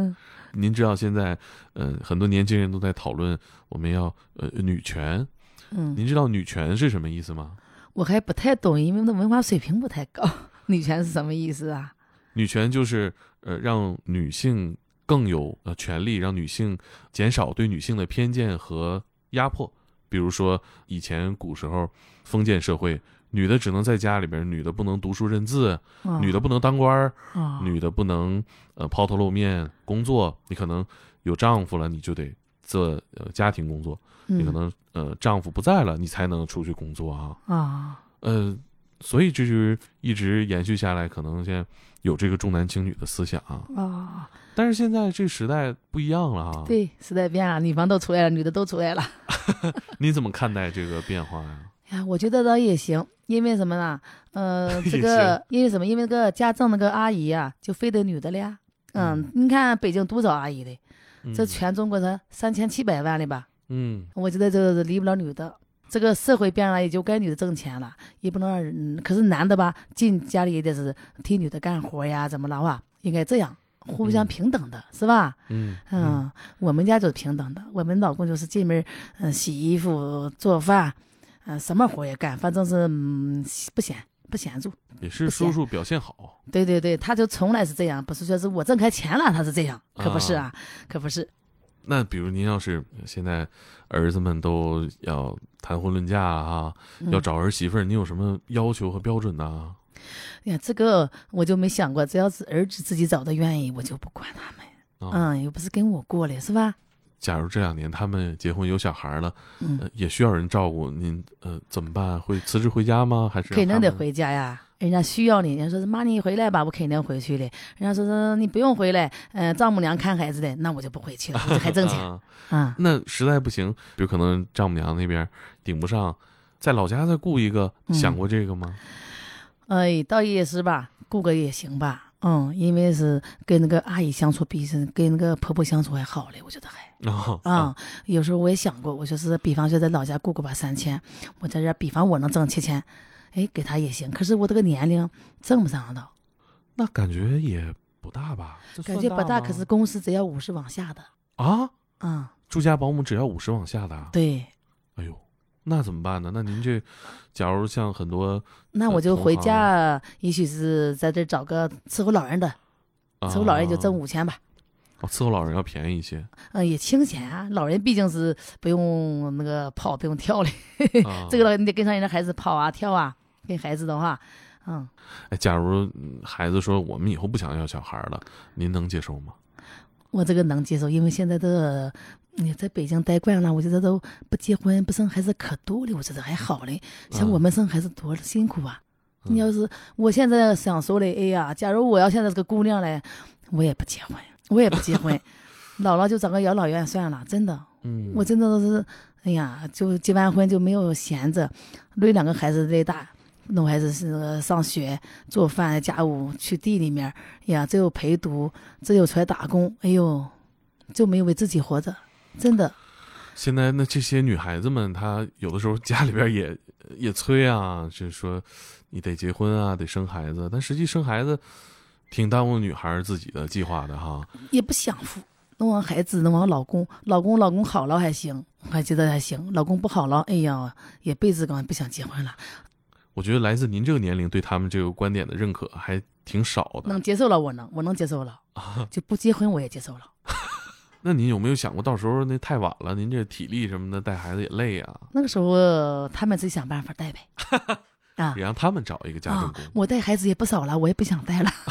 您知道现在很多年轻人都在讨论我们要女权，您知道女权是什么意思吗？ 我还不太懂，因为我的文化水平不太高。女权是什么意思啊？ 女权就是让女性更有权利，让女性减少对女性的偏见和压迫。比如说以前古时候封建社会，女的只能在家里边，女的不能读书认字，女的不能当官，女的不能抛头露面工作。你可能有丈夫了，你就得做家庭工作，你可能丈夫不在了，你才能出去工作啊。所以这就是一直延续下来，可能现在有这个重男轻女的思想啊。但是现在这时代不一样了啊。 对，时代变了，女方都出来了，女的都出来了。 你怎么看待这个变化呀？ 我觉得倒也行，因为什么呢？这个因为什么？因为那个家政那个阿姨啊，就非得女的了呀。你看北京多少阿姨的，这全中国才3700万了吧？我觉得这离不了女的。这个社会变了，也就该女的挣钱了，也不能让可是男的吧，进家里也得是替女的干活呀，怎么了哇？应该这样，互相平等的，是吧？我们家就是平等的，我们老公就是进门洗衣服做饭，什么活也干，反正是不显著。 也是叔叔表现好。 对对对，他就从来是这样，不是说是我挣开钱了他是这样，可不是啊，可不是。 那比如您要是现在儿子们都要谈婚论嫁啊，要找儿媳妇儿，你有什么要求和标准呢？ 呀，这个我就没想过，只要是儿子自己找的愿意，我就不管他们。又不是跟我过来，是吧？ 假如这2年他们结婚有小孩了，也需要人照顾，您怎么办？会辞职回家吗？还是肯定得回家呀？人家需要你，人家说妈你回来吧，我肯定回去的。人家说你不用回来，丈母娘看孩子的，那我就不回去了，我就还挣钱。 那实在不行，比如可能丈母娘那边顶不上，在老家再雇一个，想过这个吗？ 倒也是吧，雇个也行吧。因为是跟那个阿姨相处比是跟那个婆婆相处还好嘞，我觉得还有时候我也想过，我说是比方说在老家雇个吧3000，我在这比方我能挣7000，给他也行。可是我这个年龄挣不上的。 那感觉也不大吧？ 感觉不大，可是公司只要50往下的住家保姆只要50往下的。 对。 哎呦，那怎么办呢？那您这假如像很多那我就回家，也许是在这找个伺候老人的，伺候老人就挣5000吧。 伺候老人要便宜一些。 也清闲啊，老人毕竟是不用那个跑，不用跳嘞。这个你得跟上人家孩子跑啊跳啊，跟孩子的话， 假如孩子说我们以后不想要小孩了，您能接受吗？ 我这个能接受，因为现在的你在北京待惯了，我觉得都不结婚不生孩子可多了，我觉得还好嘞。像我们生孩子多辛苦啊！你要是我现在想说嘞，哎呀，假如我要现在这个姑娘嘞，我也不结婚，老了就找个养老院算了，真的。我真的都是，哎呀，就结完婚就没有闲着，累2个孩子累大。弄孩子是上学做饭家务去地里面呀，只有陪读，只有出来打工，哎呦，就没有为自己活着，真的。 现在那这些女孩子们，她有的时候家里边也催啊，就是说你得结婚啊，得生孩子，但实际生孩子挺耽误女孩自己的计划的哈。 也不享福，弄完孩子弄完老公好了还行，我还觉得还行，老公不好了，哎呀，也辈子根本不想结婚了。 我觉得来自您这个年龄对他们这个观点的认可还挺少的。 能接受了，我能接受了，就不结婚我也接受了。 那您有没有想过，到时候那太晚了，您这体力什么的带孩子也累啊？ 那个时候他们自己想办法带呗。 也让他们找一个家政工。 我带孩子也不少了，我也不想带了。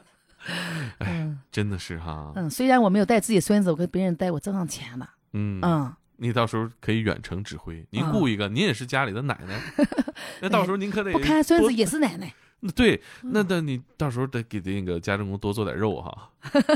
真的是哈。 虽然我没有带自己孙子，我跟别人带我挣上钱了。 你到时候可以远程指挥，您雇一个，您也是家里的奶奶，那到时候您可得不看孙子也是奶奶。 对，那你到时候得给那个家政工多做点肉哈。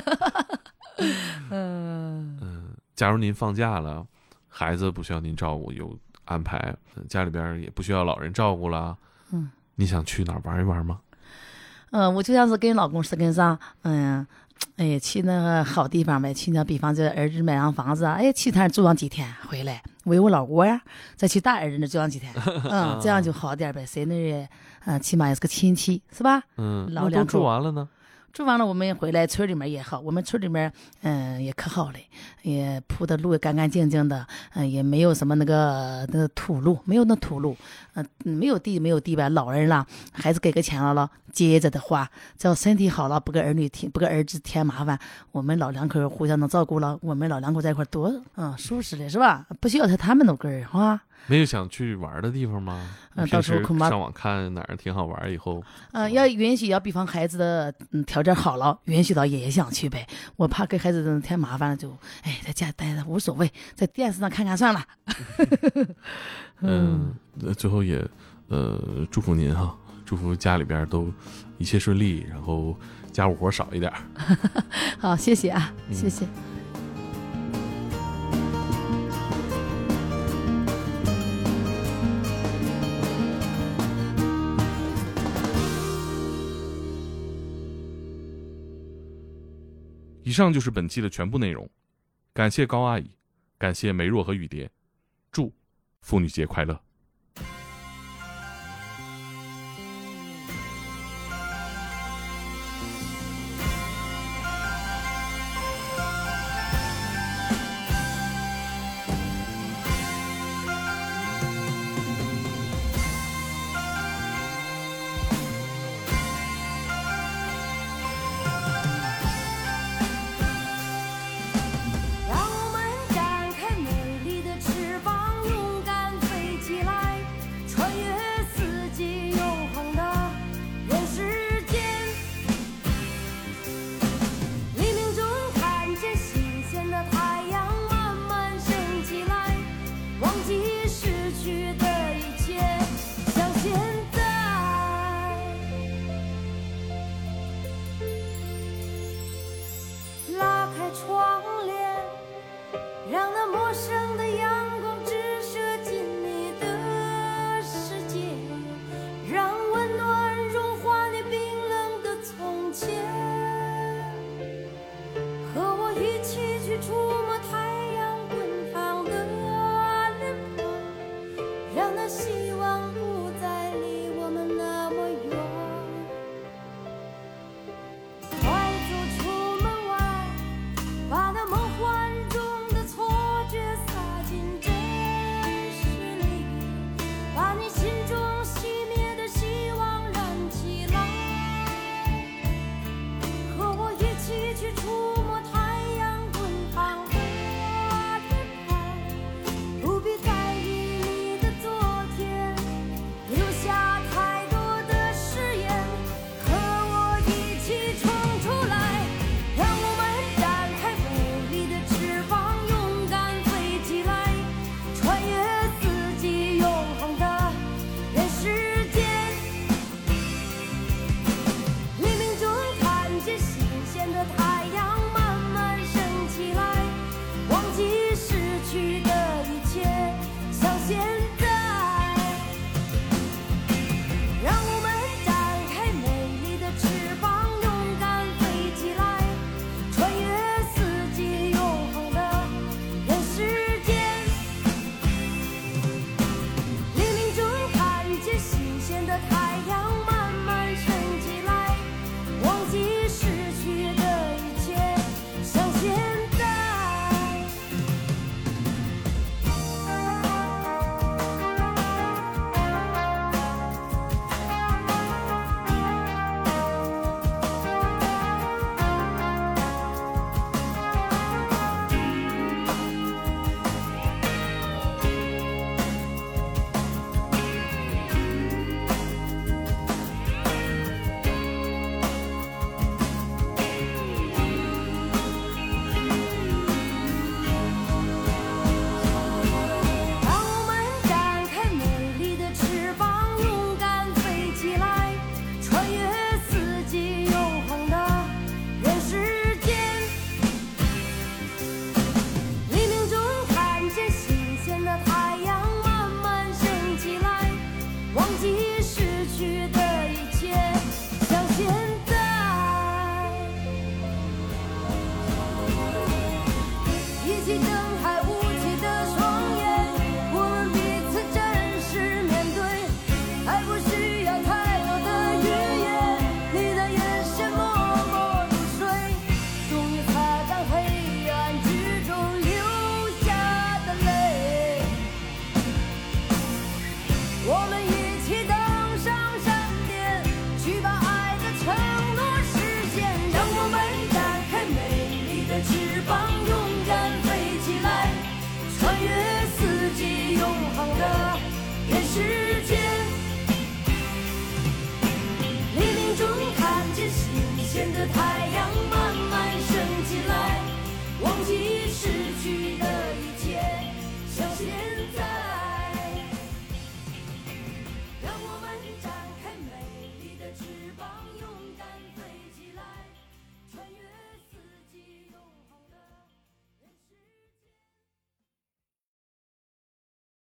假如您放假了，孩子不需要您照顾，有安排，家里边也不需要老人照顾了，你想去哪儿玩一玩吗？ 我就像是跟老公是跟上，去那个好地方呗，去那比方这儿子买上房子啊，去他那住上几天回来，喂我老窝呀，再去大儿子那住上几天，这样就好点呗。谁那起码也是个亲戚，是吧？ 那都住完了呢？ 住完了我们回来村里面也好，我们村里面也可好嘞，也铺的路干干净净的，也没有什么那个土路，没有那土路，没有地板，老人了，孩子给个钱了，接着的话，只要身体好了，不给儿子添麻烦，我们老两口互相能照顾了，我们老两口在一块多舒适了，是吧？不需要他们那根儿哈。 没有想去玩的地方吗？ 到时候恐怕上网看哪儿挺好玩，以后要允许，要比方孩子的条件好了，允许到也想去呗。我怕给孩子添麻烦了，就在家待着无所谓，在电视上看看算了。 最后也祝福您哈，祝福家里边都一切顺利，然后家务活少一点。 好，谢谢啊，谢谢。 以上就是本期的全部内容，感谢高阿姨，感谢梅若和雨蝶，祝妇女节快乐。 忘记失去。